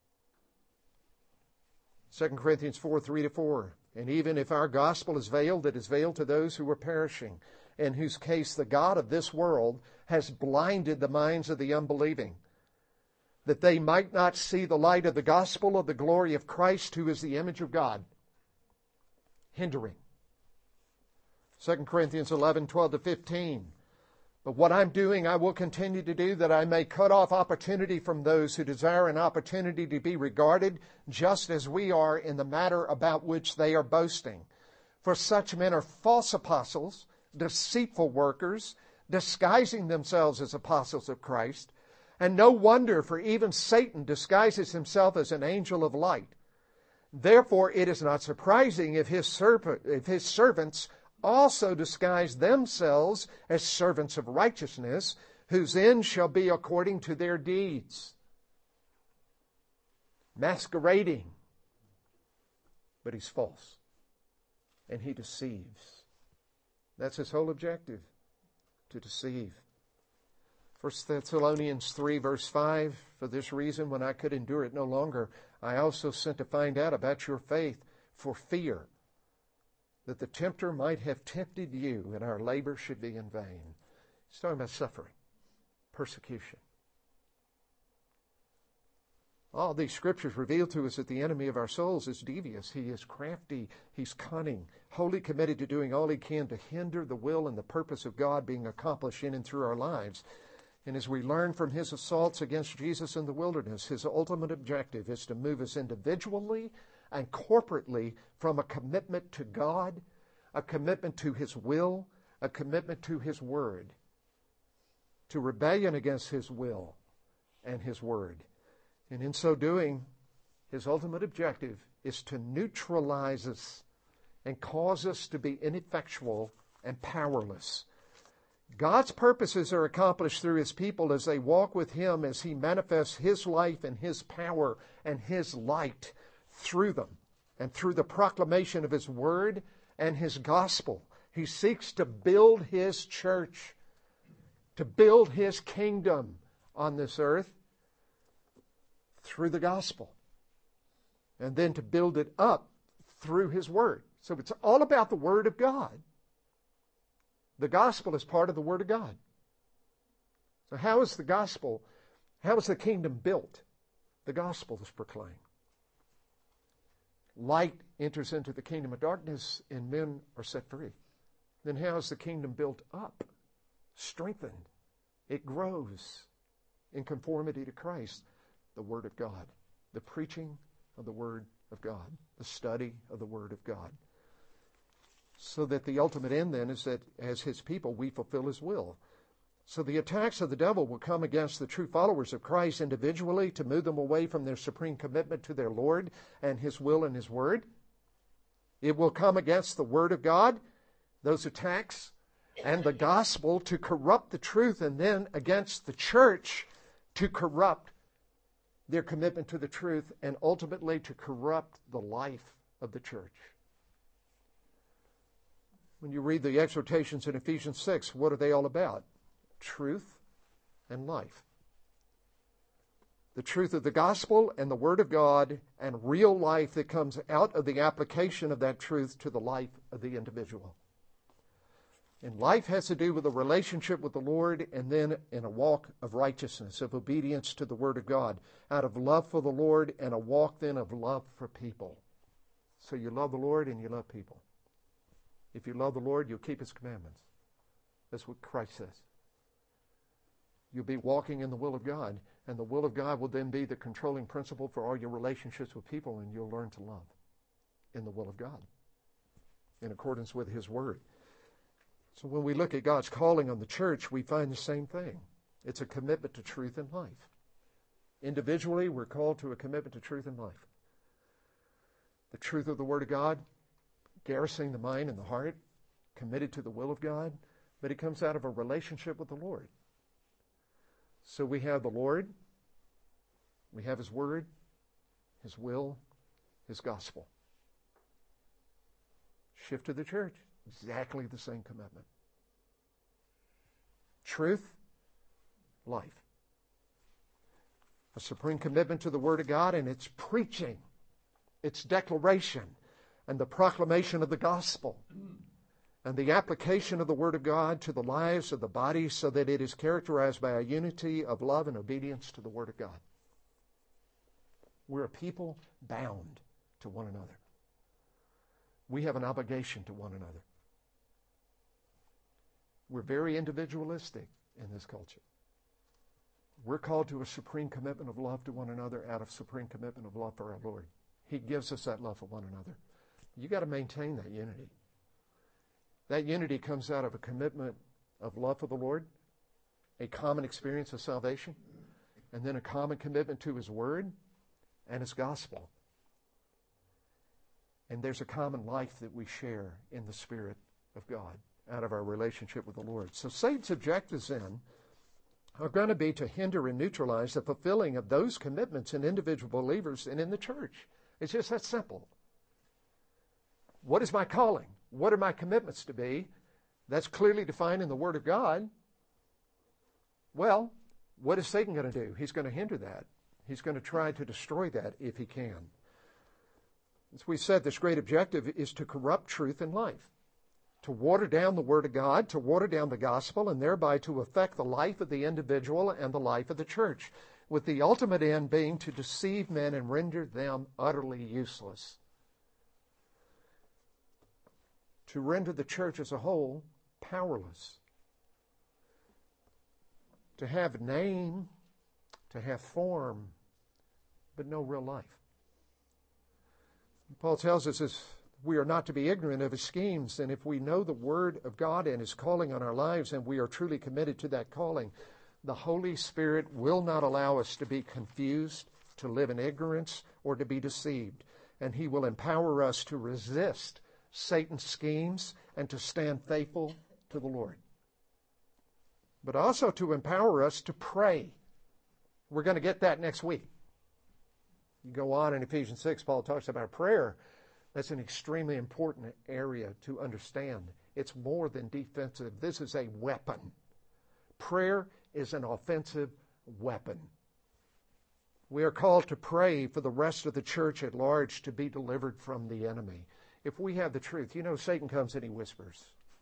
Second Corinthians four, three to four. And even if our gospel is veiled, it is veiled to those who are perishing, in whose case the God of this world has blinded the minds of the unbelieving, that they might not see the light of the gospel of the glory of Christ, who is the image of God. Hindering. Second Corinthians eleven, twelve to fifteen. But what I'm doing, I will continue to do, that I may cut off opportunity from those who desire an opportunity to be regarded just as we are in the matter about which they are boasting. For such men are false apostles, deceitful workers, disguising themselves as apostles of Christ. And no wonder, for even Satan disguises himself as an angel of light. Therefore it is not surprising if his, servant, if his servants also disguise themselves as servants of righteousness, whose end shall be according to their deeds. Masquerading. But he's false. And he deceives. That's his whole objective, to deceive. First Thessalonians three, verse five, for this reason, when I could endure it no longer, I also sent to find out about your faith, for fear that the tempter might have tempted you, and our labor should be in vain. He's talking about suffering, persecution. All these scriptures reveal to us that the enemy of our souls is devious. He is crafty. He's cunning, wholly committed to doing all he can to hinder the will and the purpose of God being accomplished in and through our lives. And as we learn from his assaults against Jesus in the wilderness, his ultimate objective is to move us individually and corporately from a commitment to God, a commitment to his will, a commitment to his word, to rebellion against his will and his word. And in so doing, his ultimate objective is to neutralize us and cause us to be ineffectual and powerless. God's purposes are accomplished through his people as they walk with him, as he manifests his life and his power and his light through them, and through the proclamation of his word and his gospel. He seeks to build his church, to build his kingdom on this earth through the gospel, and then to build it up through his word. So it's all about the word of God. The gospel is part of the word of God. So how is the gospel, how is the kingdom built? The gospel is proclaimed. Light enters into the kingdom of darkness, and men are set free. Then how is the kingdom built up, strengthened? It grows in conformity to Christ. The Word of God, the preaching of the Word of God, the study of the Word of God. So that the ultimate end then is that as his people we fulfill his will. So the attacks of the devil will come against the true followers of Christ individually to move them away from their supreme commitment to their Lord and his will and his word. It will come against the word of God, those attacks, and the gospel to corrupt the truth, and then against the church to corrupt their commitment to the truth, and ultimately to corrupt the life of the church. When you read the exhortations in Ephesians six, what are they all about? Truth and life. The truth of the gospel and the word of God, and real life that comes out of the application of that truth to the life of the individual. And life has to do with a relationship with the Lord, and then in a walk of righteousness, of obedience to the word of God, out of love for the Lord, and a walk then of love for people. So you love the Lord and you love people. If you love the Lord, you'll keep his commandments. That's what Christ says. You'll be walking in the will of God, and the will of God will then be the controlling principle for all your relationships with people, and you'll learn to love in the will of God, in accordance with his word. So when we look at God's calling on the church, we find the same thing. It's a commitment to truth and life. Individually, we're called to a commitment to truth and life. The truth of the word of God, garrisoning the mind and the heart, committed to the will of God, but it comes out of a relationship with the Lord. So we have the Lord, we have his word, his will, his gospel. Shift to the church, exactly the same commitment. Truth, life. A supreme commitment to the Word of God and its preaching, its declaration, and the proclamation of the gospel, and the application of the Word of God to the lives of the body so that it is characterized by a unity of love and obedience to the Word of God. We're a people bound to one another. We have an obligation to one another. We're very individualistic in this culture. We're called to a supreme commitment of love to one another out of supreme commitment of love for our Lord. He gives us that love for one another. You got to maintain that unity. That unity comes out of a commitment of love for the Lord, a common experience of salvation, and then a common commitment to His Word and His gospel. And there's a common life that we share in the Spirit of God out of our relationship with the Lord. So Satan's objectives then are going to be to hinder and neutralize the fulfilling of those commitments in individual believers and in the church. It's just that simple. What is my calling? What are my commitments to be? That's clearly defined in the Word of God. Well, what is Satan going to do? He's going to hinder that. He's going to try to destroy that if he can. As we said, this great objective is to corrupt truth and life, to water down the Word of God, to water down the gospel, and thereby to affect the life of the individual and the life of the church, with the ultimate end being to deceive men and render them utterly useless. To render the church as a whole powerless. To have name, to have form, but no real life. Paul tells us this, we are not to be ignorant of his schemes, and if we know the Word of God and his calling on our lives, and we are truly committed to that calling, the Holy Spirit will not allow us to be confused, to live in ignorance, or to be deceived. And he will empower us to resist Satan's schemes and to stand faithful to the Lord. But also to empower us to pray. We're going to get that next week. You go on in Ephesians six, Paul talks about prayer. That's an extremely important area to understand. It's more than defensive. This is a weapon. Prayer is an offensive weapon. We are called to pray for the rest of the church at large to be delivered from the enemy. If we have the truth, you know, Satan comes and he whispers.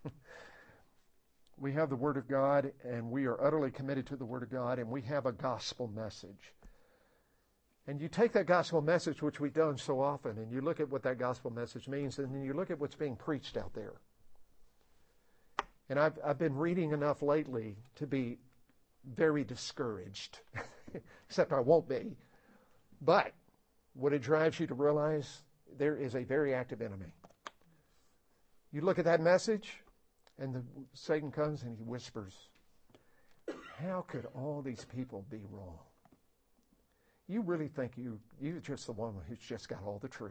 We have the Word of God, and we are utterly committed to the Word of God, and we have a gospel message. And you take that gospel message, which we've done so often, and you look at what that gospel message means, and then you look at what's being preached out there. And I've, I've been reading enough lately to be very discouraged, except I won't be. But what it drives you to realize, there is a very active enemy. You look at that message, and the, Satan comes and he whispers, how could all these people be wrong? You really think you, you're just the one who's just got all the truth.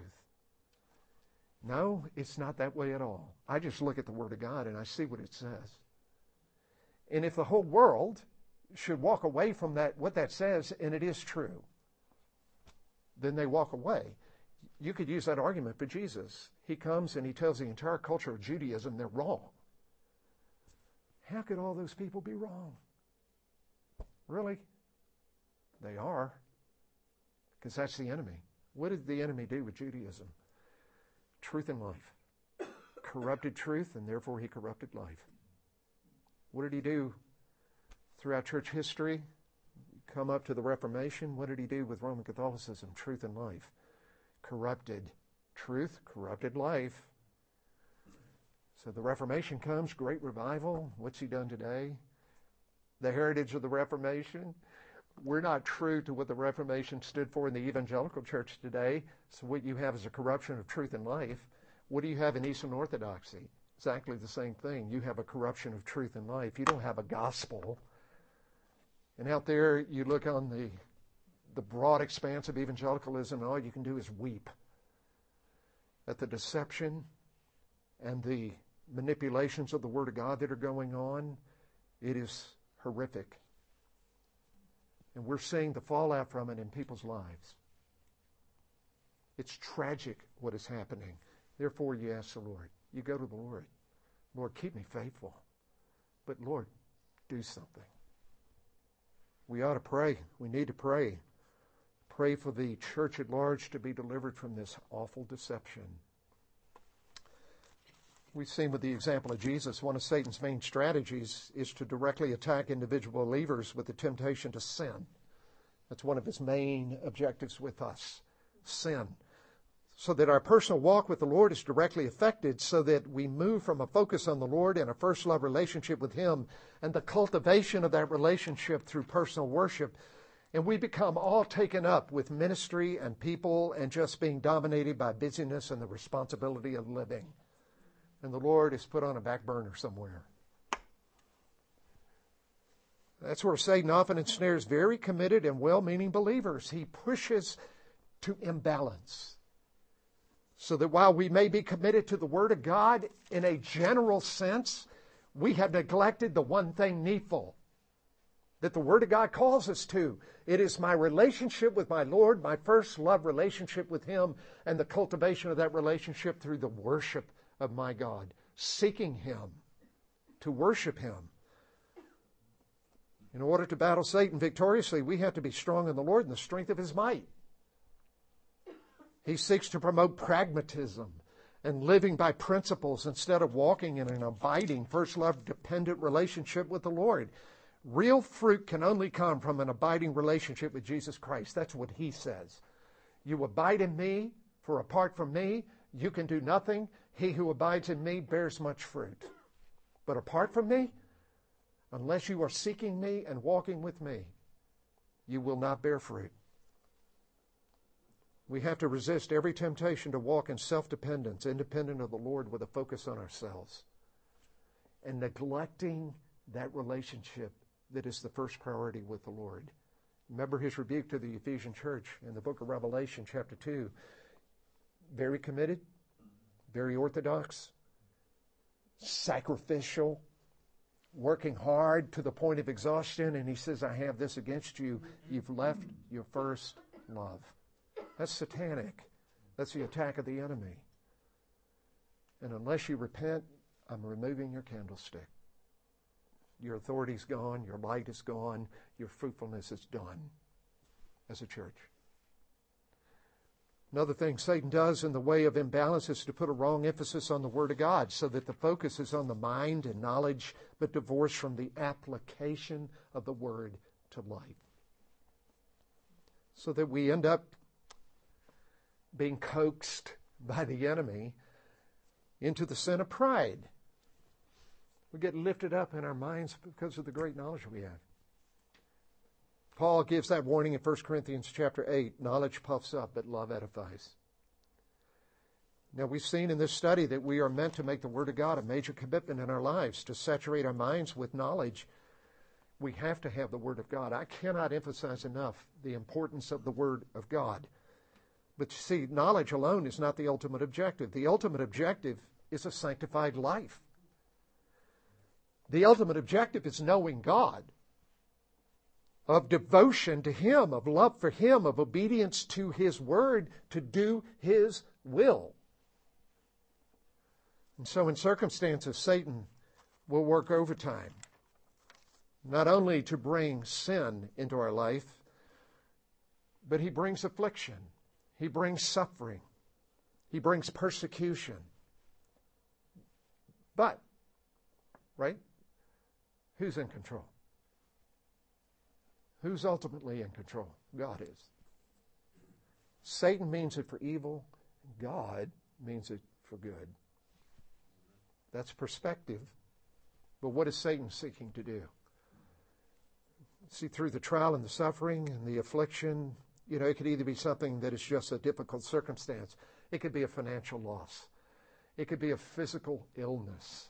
No, it's not that way at all. I just look at the Word of God and I see what it says. And if the whole world should walk away from that, what that says, and it is true, then they walk away. You could use that argument for Jesus. He comes and he tells the entire culture of Judaism they're wrong. How could all those people be wrong? Really? They are. Because that's the enemy. What did the enemy do with Judaism? Truth and life. Corrupted truth, and therefore he corrupted life. What did he do throughout church history? Come up to the Reformation. What did he do with Roman Catholicism? Truth and life. Corrupted truth, corrupted life. So the Reformation comes, great revival. What's he done today? The heritage of the Reformation. We're not true to what the Reformation stood for in the evangelical church today. So what you have is a corruption of truth and life. What do you have in Eastern Orthodoxy? Exactly the same thing. You have a corruption of truth and life. You don't have a gospel. And out there, you look on the, the broad expanse of evangelicalism, and all you can do is weep at the deception and the manipulations of the Word of God that are going on. It is horrific. And we're seeing the fallout from it in people's lives. It's tragic what is happening. Therefore, you ask the Lord. You go to the Lord. Lord, keep me faithful. But Lord, do something. We ought to pray. We need to pray. Pray for the church at large to be delivered from this awful deception. We've seen with the example of Jesus, one of Satan's main strategies is to directly attack individual believers with the temptation to sin. That's one of his main objectives with us, sin. So that our personal walk with the Lord is directly affected, so that we move from a focus on the Lord and a first love relationship with Him and the cultivation of that relationship through personal worship, and we become all taken up with ministry and people and just being dominated by busyness and the responsibility of living. And the Lord is put on a back burner somewhere. That's where Satan often ensnares very committed and well-meaning believers. He pushes to imbalance, so that while we may be committed to the Word of God in a general sense, we have neglected the one thing needful that the Word of God calls us to. It is my relationship with my Lord, my first love relationship with Him, and the cultivation of that relationship through the worship of my God, seeking Him, to worship Him. In order to battle Satan victoriously, we have to be strong in the Lord and the strength of His might. He seeks to promote pragmatism and living by principles instead of walking in an abiding, first love dependent relationship with the Lord. Real fruit can only come from an abiding relationship with Jesus Christ. That's what He says. You abide in me, for apart from me, you can do nothing. He who abides in me bears much fruit. But apart from me, unless you are seeking me and walking with me, you will not bear fruit. We have to resist every temptation to walk in self-dependence, independent of the Lord, with a focus on ourselves, and neglecting that relationship that is the first priority with the Lord. Remember His rebuke to the Ephesian church in the book of Revelation, chapter two. Very committed, very orthodox, sacrificial, working hard to the point of exhaustion, and He says, I have this against you. You've left your first love. That's satanic. That's the attack of the enemy. And unless you repent, I'm removing your candlestick. Your authority's gone, your light is gone, your fruitfulness is done as a church. Another thing Satan does in the way of imbalance is to put a wrong emphasis on the Word of God, so that the focus is on the mind and knowledge, but divorced from the application of the Word to life. So that we end up being coaxed by the enemy into the sin of pride. We get lifted up in our minds because of the great knowledge we have. Paul gives that warning in First Corinthians chapter eight. Knowledge puffs up, but love edifies. Now, we've seen in this study that we are meant to make the Word of God a major commitment in our lives, to saturate our minds with knowledge. We have to have the Word of God. I cannot emphasize enough the importance of the Word of God. But you see, knowledge alone is not the ultimate objective. The ultimate objective is a sanctified life. The ultimate objective is knowing God, of devotion to Him, of love for Him, of obedience to His Word, to do His will. And so in circumstances, Satan will work overtime, not only to bring sin into our life, but he brings affliction. He brings suffering. He brings persecution. But, right, who's in control? Who's ultimately in control? God is. Satan means it for evil. God means it for good. That's perspective. But what is Satan seeking to do? See, through the trial and the suffering and the affliction, you know, it could either be something that is just a difficult circumstance. It could be a financial loss. It could be a physical illness.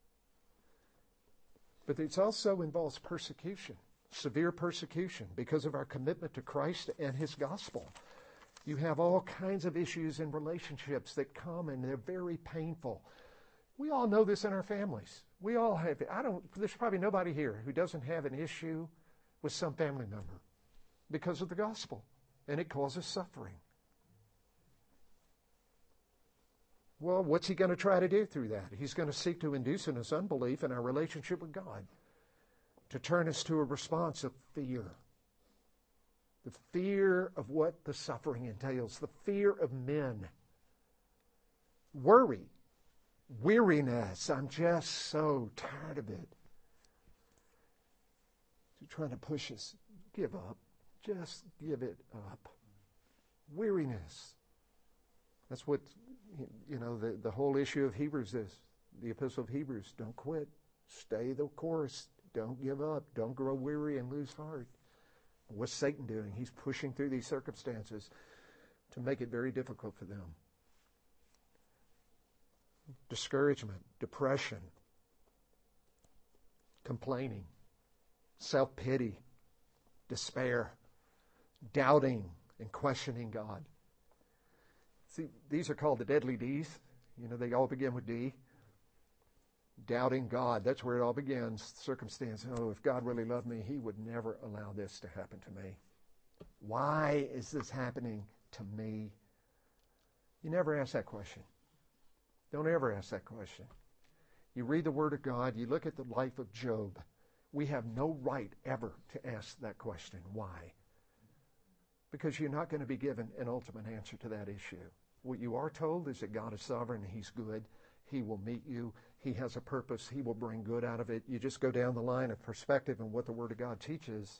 But it also involves persecution, severe persecution, because of our commitment to Christ and His gospel. You have all kinds of issues in relationships that come, and they're very painful. We all know this in our families. We all have, I don't, there's probably nobody here who doesn't have an issue with some family member because of the gospel, and it causes suffering. Well, what's he going to try to do through that? He's going to seek to induce in us unbelief in our relationship with God. to turn us to a response of fear. The fear of what the suffering entails, the fear of men. Worry, weariness. I'm just so tired of it. You're trying to push us. Give up. Just give it up. Weariness. That's what, you know, the, the whole issue of Hebrews is. The Epistle of Hebrews. Don't quit. Stay the course. Don't give up. Don't grow weary and lose heart. What's Satan doing? He's pushing through these circumstances to make it very difficult for them. Discouragement, depression, complaining, self-pity, despair, doubting and questioning God. See, these are called the deadly D's. You know, they all begin with D. Doubting God. That's where it all begins. Circumstance. Oh, if God really loved me, He would never allow this to happen to me. Why is this happening to me? You never ask that question. Don't ever ask that question. You read the Word of God. You look at the life of Job. We have no right ever to ask that question. Why? Because you're not going to be given an ultimate answer to that issue. What you are told is that God is sovereign and He's good. He will meet you. He has a purpose. He will bring good out of it. You just go down the line of perspective and what the Word of God teaches.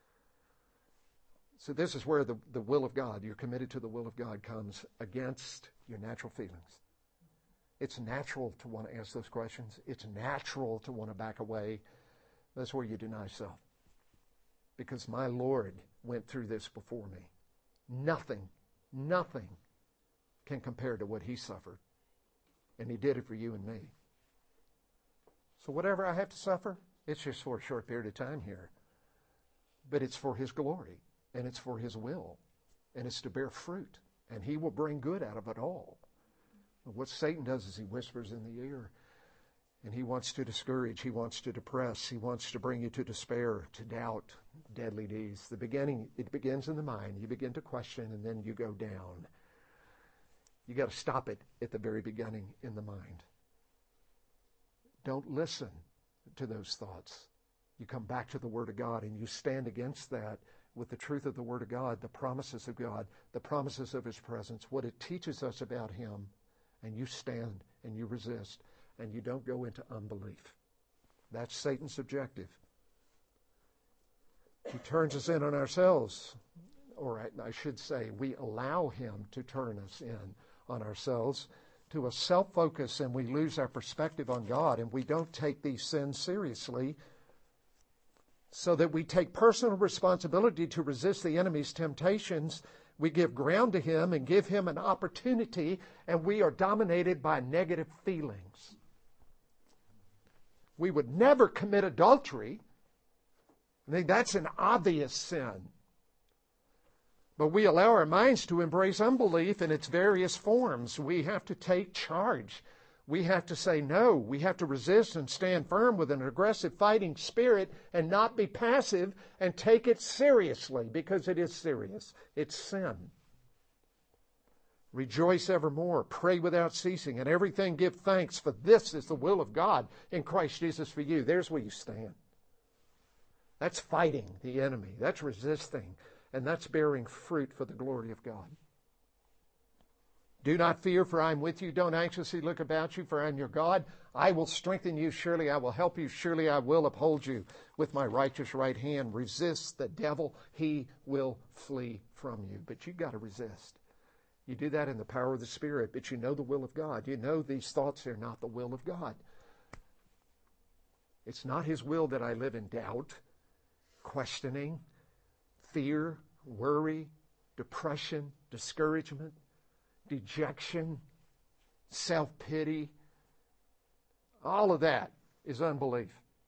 So this is where the, the will of God, you're committed to the will of God, comes against your natural feelings. It's natural to want to ask those questions. It's natural to want to back away. That's where you deny self. Because my Lord went through this before me. Nothing, nothing can compare to what He suffered. And He did it for you and me. So whatever I have to suffer, it's just for a short period of time here. But it's for His glory, and it's for His will, and it's to bear fruit, and He will bring good out of it all. But what Satan does is he whispers in the ear, and he wants to discourage, he wants to depress, he wants to bring you to despair, to doubt, deadly deeds. The beginning, it begins in the mind. You begin to question, and then you go down. You got to stop it at the very beginning in the mind. Don't listen to those thoughts. You come back to the Word of God and you stand against that with the truth of the Word of God, the promises of God, the promises of His presence, what it teaches us about Him, and you stand and you resist and you don't go into unbelief. That's Satan's objective. He turns us in on ourselves, or I, I should say, we allow him to turn us in on ourselves to a self-focus, and we lose our perspective on God, and we don't take these sins seriously, so that we take personal responsibility to resist the enemy's temptations. We give ground to him and give him an opportunity, and we are dominated by negative feelings. We would never commit adultery. I think that's an obvious sin. But we allow our minds to embrace unbelief in its various forms. We have to take charge. We have to say no. We have to resist and stand firm with an aggressive fighting spirit and not be passive and take it seriously, because it is serious. It's sin. Rejoice evermore. Pray without ceasing. And everything give thanks, for this is the will of God in Christ Jesus for you. There's where you stand. That's fighting the enemy. That's resisting. And that's bearing fruit for the glory of God. Do not fear, for I am with you. Don't anxiously look about you, for I am your God. I will strengthen you. Surely I will help you. Surely I will uphold you with my righteous right hand. Resist the devil. He will flee from you. But you've got to resist. You do that in the power of the Spirit, but you know the will of God. You know these thoughts are not the will of God. It's not His will that I live in doubt, questioning, fear, worry, depression, discouragement, dejection, self-pity. All of that is unbelief.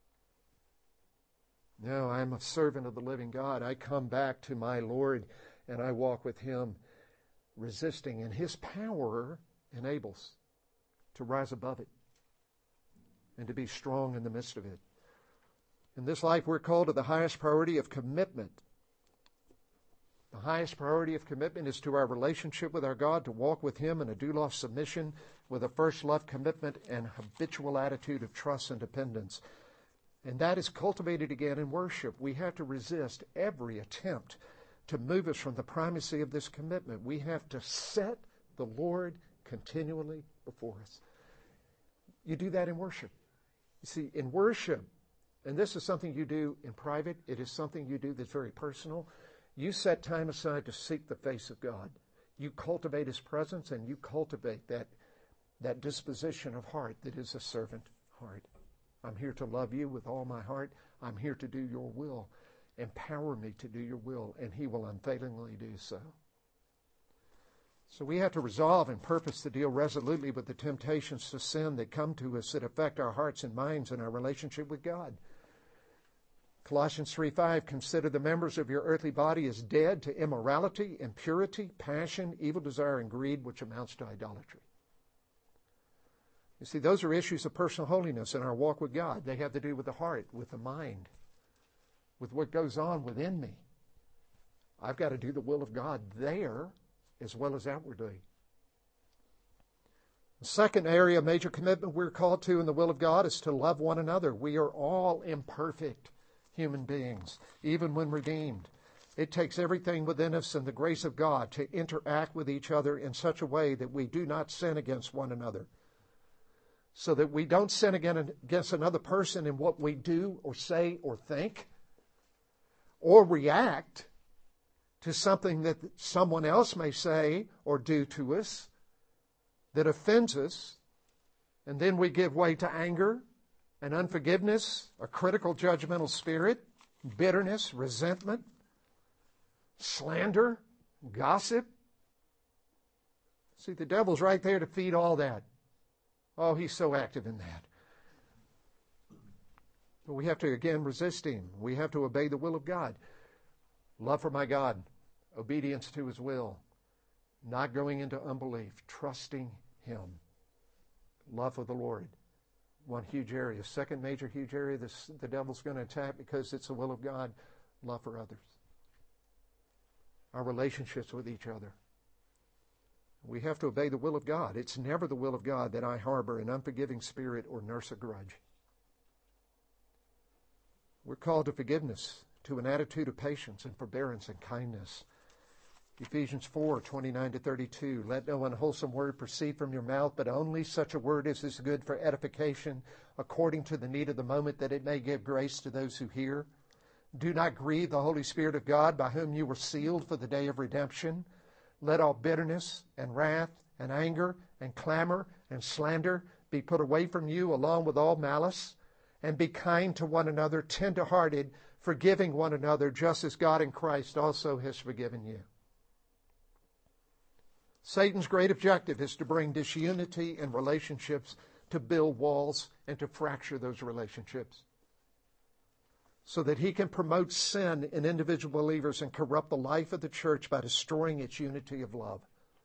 No, I'm a servant of the living God. I come back to my Lord and I walk with Him, resisting, and His power enables to rise above it and to be strong in the midst of it. In this life, we're called to the highest priority of commitment. The highest priority of commitment is to our relationship with our God, to walk with Him in a doulos submission with a first love commitment and habitual attitude of trust and dependence. And that is cultivated again in worship. We have to resist every attempt to move us from the primacy of this commitment. We have to set the Lord continually before us. You do that in worship. You see, in worship, and this is something you do in private, it is something you do that's very personal. You set time aside to seek the face of God. You cultivate His presence, and you cultivate that, that disposition of heart that is a servant heart. I'm here to love you with all my heart. I'm here to do your will. Empower me to do your will, and He will unfailingly do so. So we have to resolve and purpose to deal resolutely with the temptations to sin that come to us that affect our hearts and minds and our relationship with God. Colossians three five, consider the members of your earthly body as dead to immorality, impurity, passion, evil desire, and greed, which amounts to idolatry. You see, those are issues of personal holiness in our walk with God. They have to do with the heart, with the mind, with what goes on within me. I've got to do the will of God there as well as outwardly. The second area of major commitment we're called to in the will of God is to love one another. We are all imperfect human beings, even when redeemed. It takes everything within us and the grace of God to interact with each other in such a way that we do not sin against one another. So that we don't sin against another person in what we do or say or think, or react to something that someone else may say or do to us that offends us, and then we give way to anger and unforgiveness, a critical judgmental spirit, bitterness, resentment, slander, gossip. See, the devil's right there to feed all that. Oh, he's so active in that. But we have to, again, resist him. We have to obey the will of God. Love for my God, obedience to His will, not going into unbelief, trusting Him. Love for the Lord. One huge area. Second major huge area this, the devil's going to attack because it's the will of God, love for others. Our relationships with each other. We have to obey the will of God. It's never the will of God that I harbor an unforgiving spirit or nurse a grudge. We're called to forgiveness, to an attitude of patience and forbearance and kindness. Ephesians four, twenty-nine to thirty-two, let no unwholesome word proceed from your mouth, but only such a word as is good for edification, according to the need of the moment, that it may give grace to those who hear. Do not grieve the Holy Spirit of God, by whom you were sealed for the day of redemption. Let all bitterness and wrath and anger and clamor and slander be put away from you, along with all malice, and be kind to one another, tender-hearted, forgiving one another, just as God in Christ also has forgiven you. Satan's great objective is to bring disunity in relationships, to build walls, and to fracture those relationships, so that he can promote sin in individual believers and corrupt the life of the church by destroying its unity of love.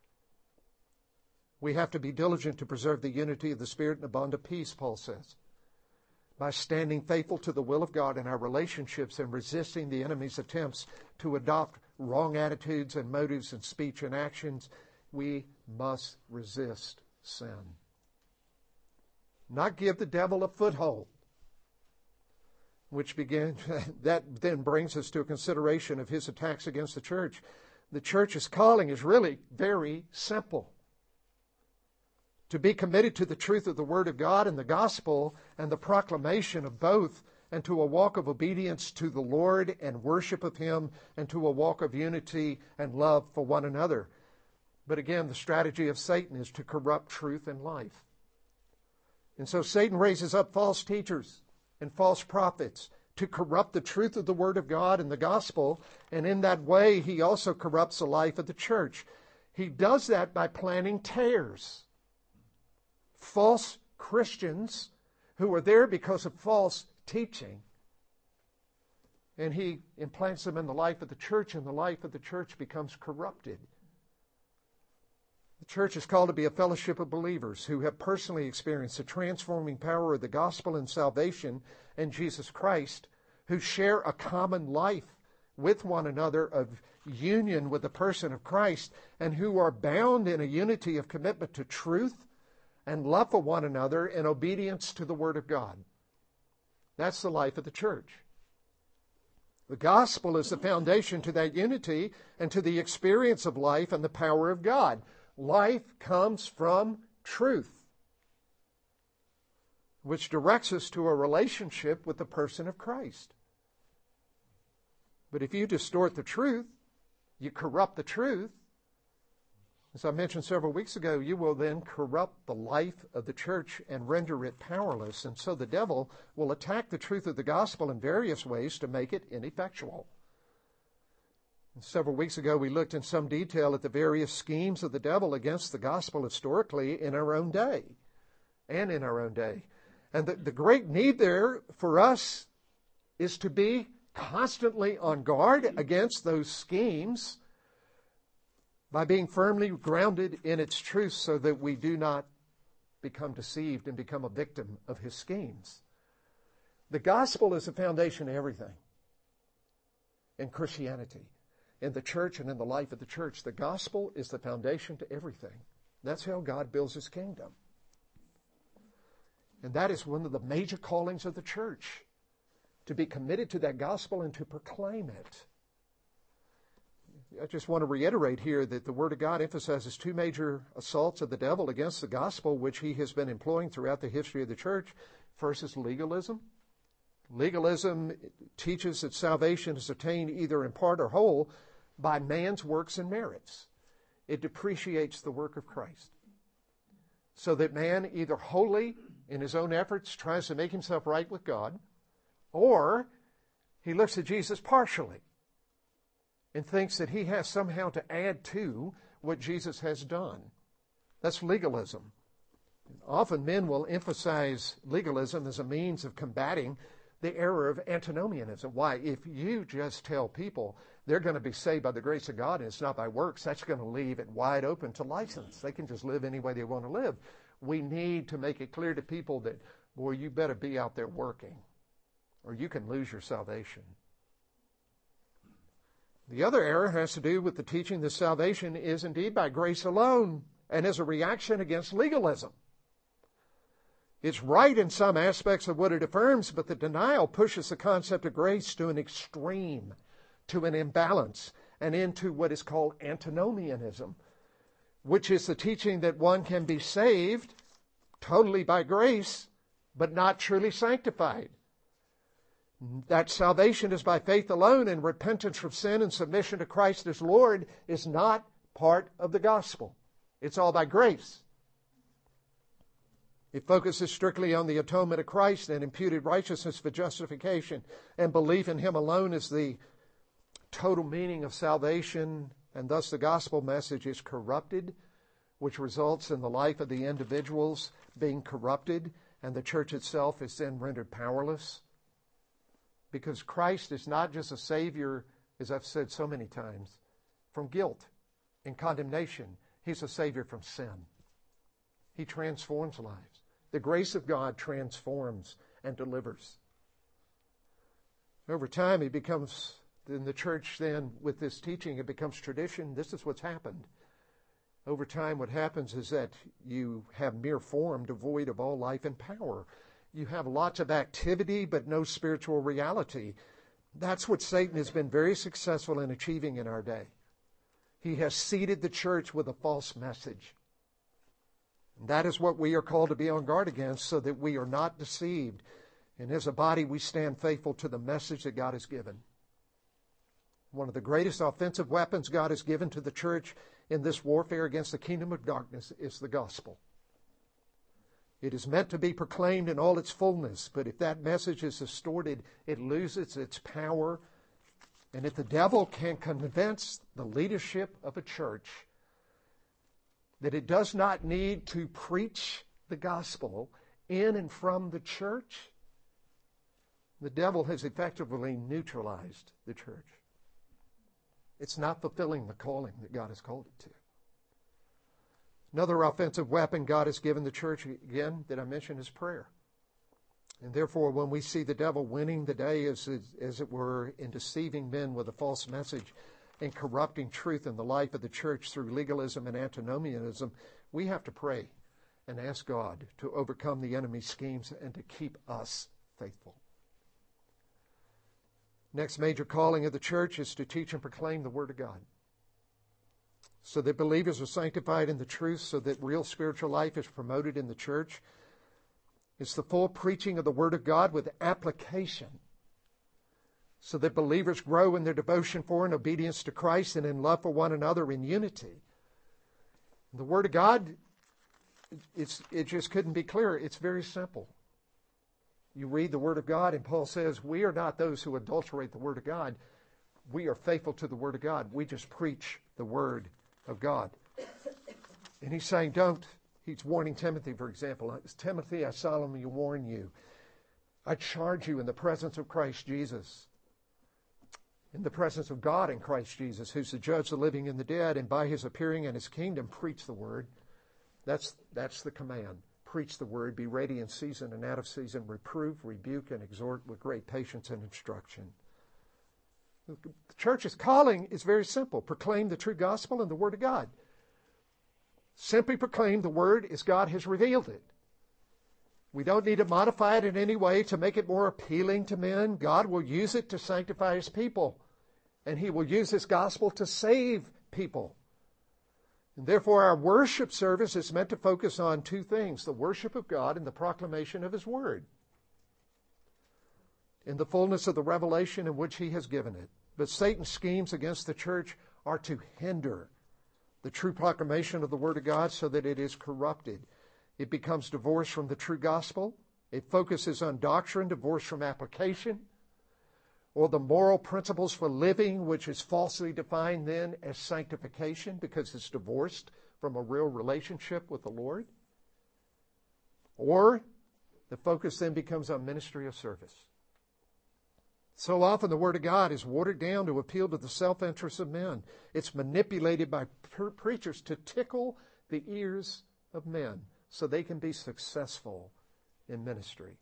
We have to be diligent to preserve the unity of the Spirit and the bond of peace, Paul says, by standing faithful to the will of God in our relationships and resisting the enemy's attempts to adopt wrong attitudes and motives in speech and actions. We must resist sin. Not give the devil a foothold. Which begin, that then brings us to a consideration of his attacks against the church. The church's calling is really very simple. To be committed to the truth of the Word of God and the gospel and the proclamation of both, and to a walk of obedience to the Lord and worship of Him, and to a walk of unity and love for one another. But again, the strategy of Satan is to corrupt truth and life. And so Satan raises up false teachers and false prophets to corrupt the truth of the Word of God and the gospel, and in that way he also corrupts the life of the church. He does that by planting tares. False Christians who are there because of false teaching. And he implants them in the life of the church, and the life of the church becomes corrupted. The church is called to be a fellowship of believers who have personally experienced the transforming power of the gospel and salvation in Jesus Christ, who share a common life with one another of union with the person of Christ, and who are bound in a unity of commitment to truth and love for one another in obedience to the Word of God. That's the life of the church. The gospel is the foundation to that unity and to the experience of life and the power of God. Life comes from truth, which directs us to a relationship with the person of Christ. But if you distort the truth, you corrupt the truth, as I mentioned several weeks ago, you will then corrupt the life of the church and render it powerless. And so the devil will attack the truth of the gospel in various ways to make it ineffectual. And several weeks ago, we looked in some detail at the various schemes of the devil against the gospel historically in our own day and in our own day. And the, the great need there for us is to be constantly on guard against those schemes by being firmly grounded in its truth so that we do not become deceived and become a victim of his schemes. The gospel is the foundation of everything in Christianity, in the church and in the life of the church. The gospel is the foundation to everything. That's how God builds his kingdom. And that is one of the major callings of the church, to be committed to that gospel and to proclaim it. I just want to reiterate here that the Word of God emphasizes two major assaults of the devil against the gospel, which he has been employing throughout the history of the church. First is legalism. Legalism teaches that salvation is attained either in part or whole by man's works and merits. It depreciates the work of Christ, so that man either wholly, in his own efforts, tries to make himself right with God, or he looks at Jesus partially and thinks that he has somehow to add to what Jesus has done. That's legalism. Often men will emphasize legalism as a means of combating the error of antinomianism. Why? If you just tell people they're going to be saved by the grace of God and it's not by works, that's going to leave it wide open to license. They can just live any way they want to live. We need to make it clear to people that, boy, you better be out there working, or you can lose your salvation. The other error has to do with the teaching that salvation is indeed by grace alone, and as a reaction against legalism. It's right in some aspects of what it affirms, but the denial pushes the concept of grace to an extreme, to an imbalance, and into what is called antinomianism, which is the teaching that one can be saved totally by grace, but not truly sanctified. That salvation is by faith alone, and repentance from sin and submission to Christ as Lord is not part of the gospel. It's all by grace. It focuses strictly on the atonement of Christ and imputed righteousness for justification, and belief in him alone is the total meaning of salvation, and thus the gospel message is corrupted, which results in the life of the individuals being corrupted, and the church itself is then rendered powerless. Because Christ is not just a Savior, as I've said so many times, from guilt and condemnation. He's a Savior from sin. He transforms lives. The grace of God transforms and delivers. Over time, it becomes, in the church then, with this teaching, it becomes tradition. This is what's happened. Over time, what happens is that you have mere form devoid of all life and power. You have lots of activity, but no spiritual reality. That's what Satan has been very successful in achieving in our day. He has seeded the church with a false message. And that is what we are called to be on guard against, so that we are not deceived. And as a body, we stand faithful to the message that God has given. One of the greatest offensive weapons God has given to the church in this warfare against the kingdom of darkness is the gospel. It is meant to be proclaimed in all its fullness, but if that message is distorted, it loses its power. And if the devil can convince the leadership of a church that it does not need to preach the gospel in and from the church, the devil has effectively neutralized the church. It's not fulfilling the calling that God has called it to. Another offensive weapon God has given the church, again, that I mentioned, is prayer. And therefore, when we see the devil winning the day, as, as it were, in deceiving men with a false message and corrupting truth in the life of the church through legalism and antinomianism, we have to pray and ask God to overcome the enemy's schemes and to keep us faithful. Next major calling of the church is to teach and proclaim the Word of God, so that believers are sanctified in the truth, so that real spiritual life is promoted in the church. It's the full preaching of the Word of God with application, so that believers grow in their devotion for and obedience to Christ and in love for one another in unity. The Word of God, it's, it just couldn't be clearer. It's very simple. You read the Word of God, and Paul says, we are not those who adulterate the Word of God. We are faithful to the Word of God. We just preach the Word of God. And he's saying, don't. He's warning Timothy, for example. Timothy, I solemnly warn you. I charge you in the presence of Christ Jesus, in the presence of God in Christ Jesus, who's the judge of the living and the dead, and by his appearing in his kingdom, preach the Word. That's, that's the command. Preach the Word, be ready in season and out of season, reprove, rebuke, and exhort with great patience and instruction. The church's calling is very simple. Proclaim the true gospel and the Word of God. Simply proclaim the Word as God has revealed it. We don't need to modify it in any way to make it more appealing to men. God will use it to sanctify His people, and He will use His gospel to save people. And therefore, our worship service is meant to focus on two things: the worship of God and the proclamation of His Word, in the fullness of the revelation in which He has given it. But Satan's schemes against the church are to hinder the true proclamation of the Word of God so that it is corrupted. It becomes divorced from the true gospel. It focuses on doctrine divorced from application, or the moral principles for living, which is falsely defined then as sanctification because it's divorced from a real relationship with the Lord. Or the focus then becomes on ministry of service. So often the Word of God is watered down to appeal to the self-interest of men. It's manipulated by pre- preachers to tickle the ears of men so they can be successful in ministry.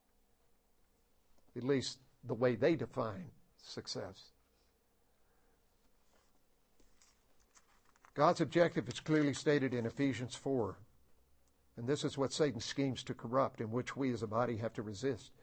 At least the way they define success. God's objective is clearly stated in Ephesians four. And this is what Satan schemes to corrupt, in which we as a body have to resist.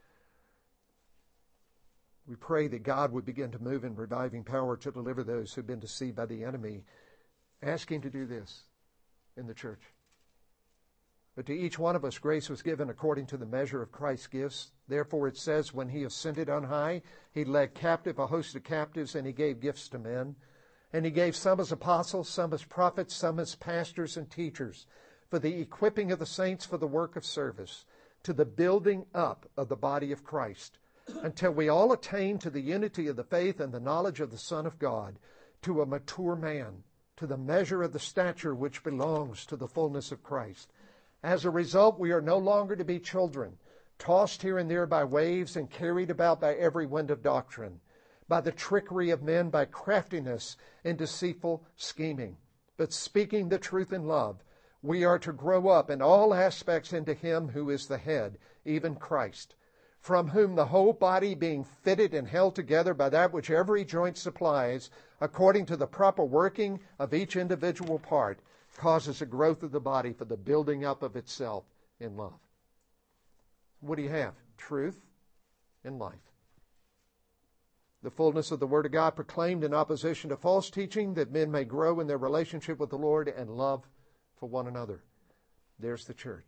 We pray that God would begin to move in reviving power to deliver those who've been deceived by the enemy. Ask Him to do this in the church. But to each one of us, grace was given according to the measure of Christ's gifts. Therefore it says, when He ascended on high, He led captive a host of captives, and He gave gifts to men. And He gave some as apostles, some as prophets, some as pastors and teachers, for the equipping of the saints for the work of service, to the building up of the body of Christ, until we all attain to the unity of the faith and the knowledge of the Son of God, to a mature man, to the measure of the stature which belongs to the fullness of Christ. As a result, we are no longer to be children, tossed here and there by waves and carried about by every wind of doctrine, by the trickery of men, by craftiness and deceitful scheming. But speaking the truth in love, we are to grow up in all aspects into Him who is the head, even Christ, from whom the whole body, being fitted and held together by that which every joint supplies, according to the proper working of each individual part, causes a growth of the body for the building up of itself in love. What do you have? Truth and life. The fullness of the Word of God proclaimed in opposition to false teaching, that men may grow in their relationship with the Lord and love for one another. There's the church.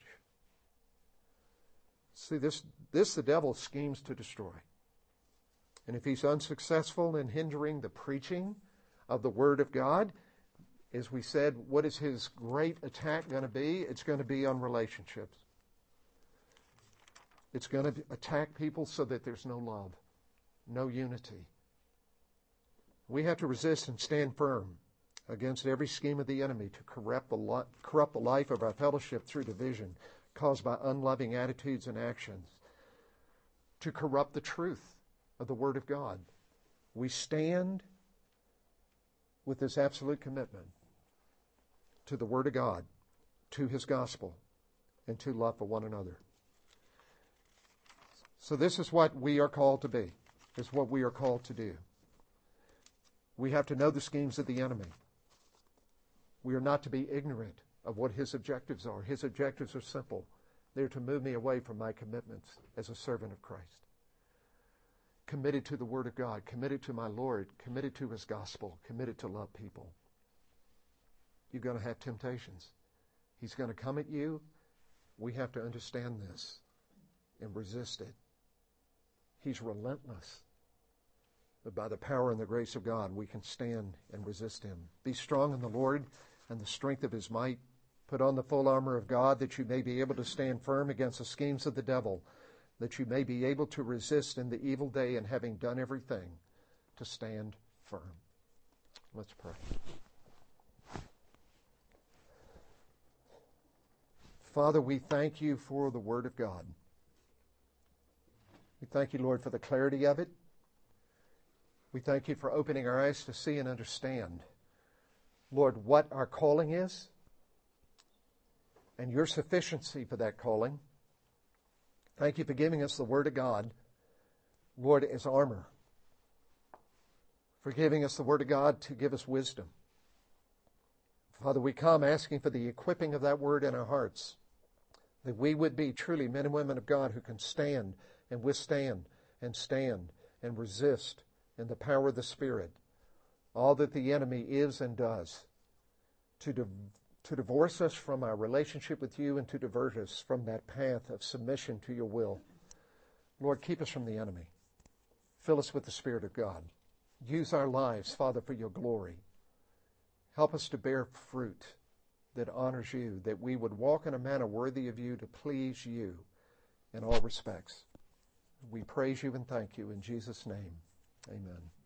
See, this, this the devil schemes to destroy. And if he's unsuccessful in hindering the preaching of the Word of God, as we said, what is his great attack going to be? It's going to be on relationships. It's going to attack people so that there's no love, no unity. We have to resist and stand firm against every scheme of the enemy to corrupt the, li- corrupt the life of our fellowship through division caused by unloving attitudes and actions, to corrupt the truth of the Word of God. We stand with this absolute commitment to the Word of God, to His gospel, and to love for one another. So this is what we are called to be. This is what we are called to do. We have to know the schemes of the enemy. We are not to be ignorant of what his objectives are. His objectives are simple. They're to move me away from my commitments as a servant of Christ. committed to the Word of God, committed to my Lord, committed to His gospel, committed to love people. You're going to have temptations. He's going to come at you. We have to understand this and resist it. He's relentless. But by the power and the grace of God, we can stand and resist him. Be strong in the Lord and the strength of his might. Put on the full armor of God, that you may be able to stand firm against the schemes of the devil, that you may be able to resist in the evil day, and having done everything, to stand firm. Let's pray. Father, we thank you for the Word of God. We thank you, Lord, for the clarity of it. We thank you for opening our eyes to see and understand, Lord, what our calling is and your sufficiency for that calling. Thank you for giving us the Word of God, Lord, as armor. For giving us the Word of God to give us wisdom. Father, we come asking for the equipping of that Word in our hearts, that we would be truly men and women of God who can stand and withstand and stand and resist in the power of the Spirit all that the enemy is and does to, div- to divorce us from our relationship with you and to divert us from that path of submission to your will. Lord, keep us from the enemy. Fill us with the Spirit of God. Use our lives, Father, for your glory. Help us to bear fruit that honors you, that we would walk in a manner worthy of you, to please you in all respects. We praise you and thank you in Jesus' name. Amen.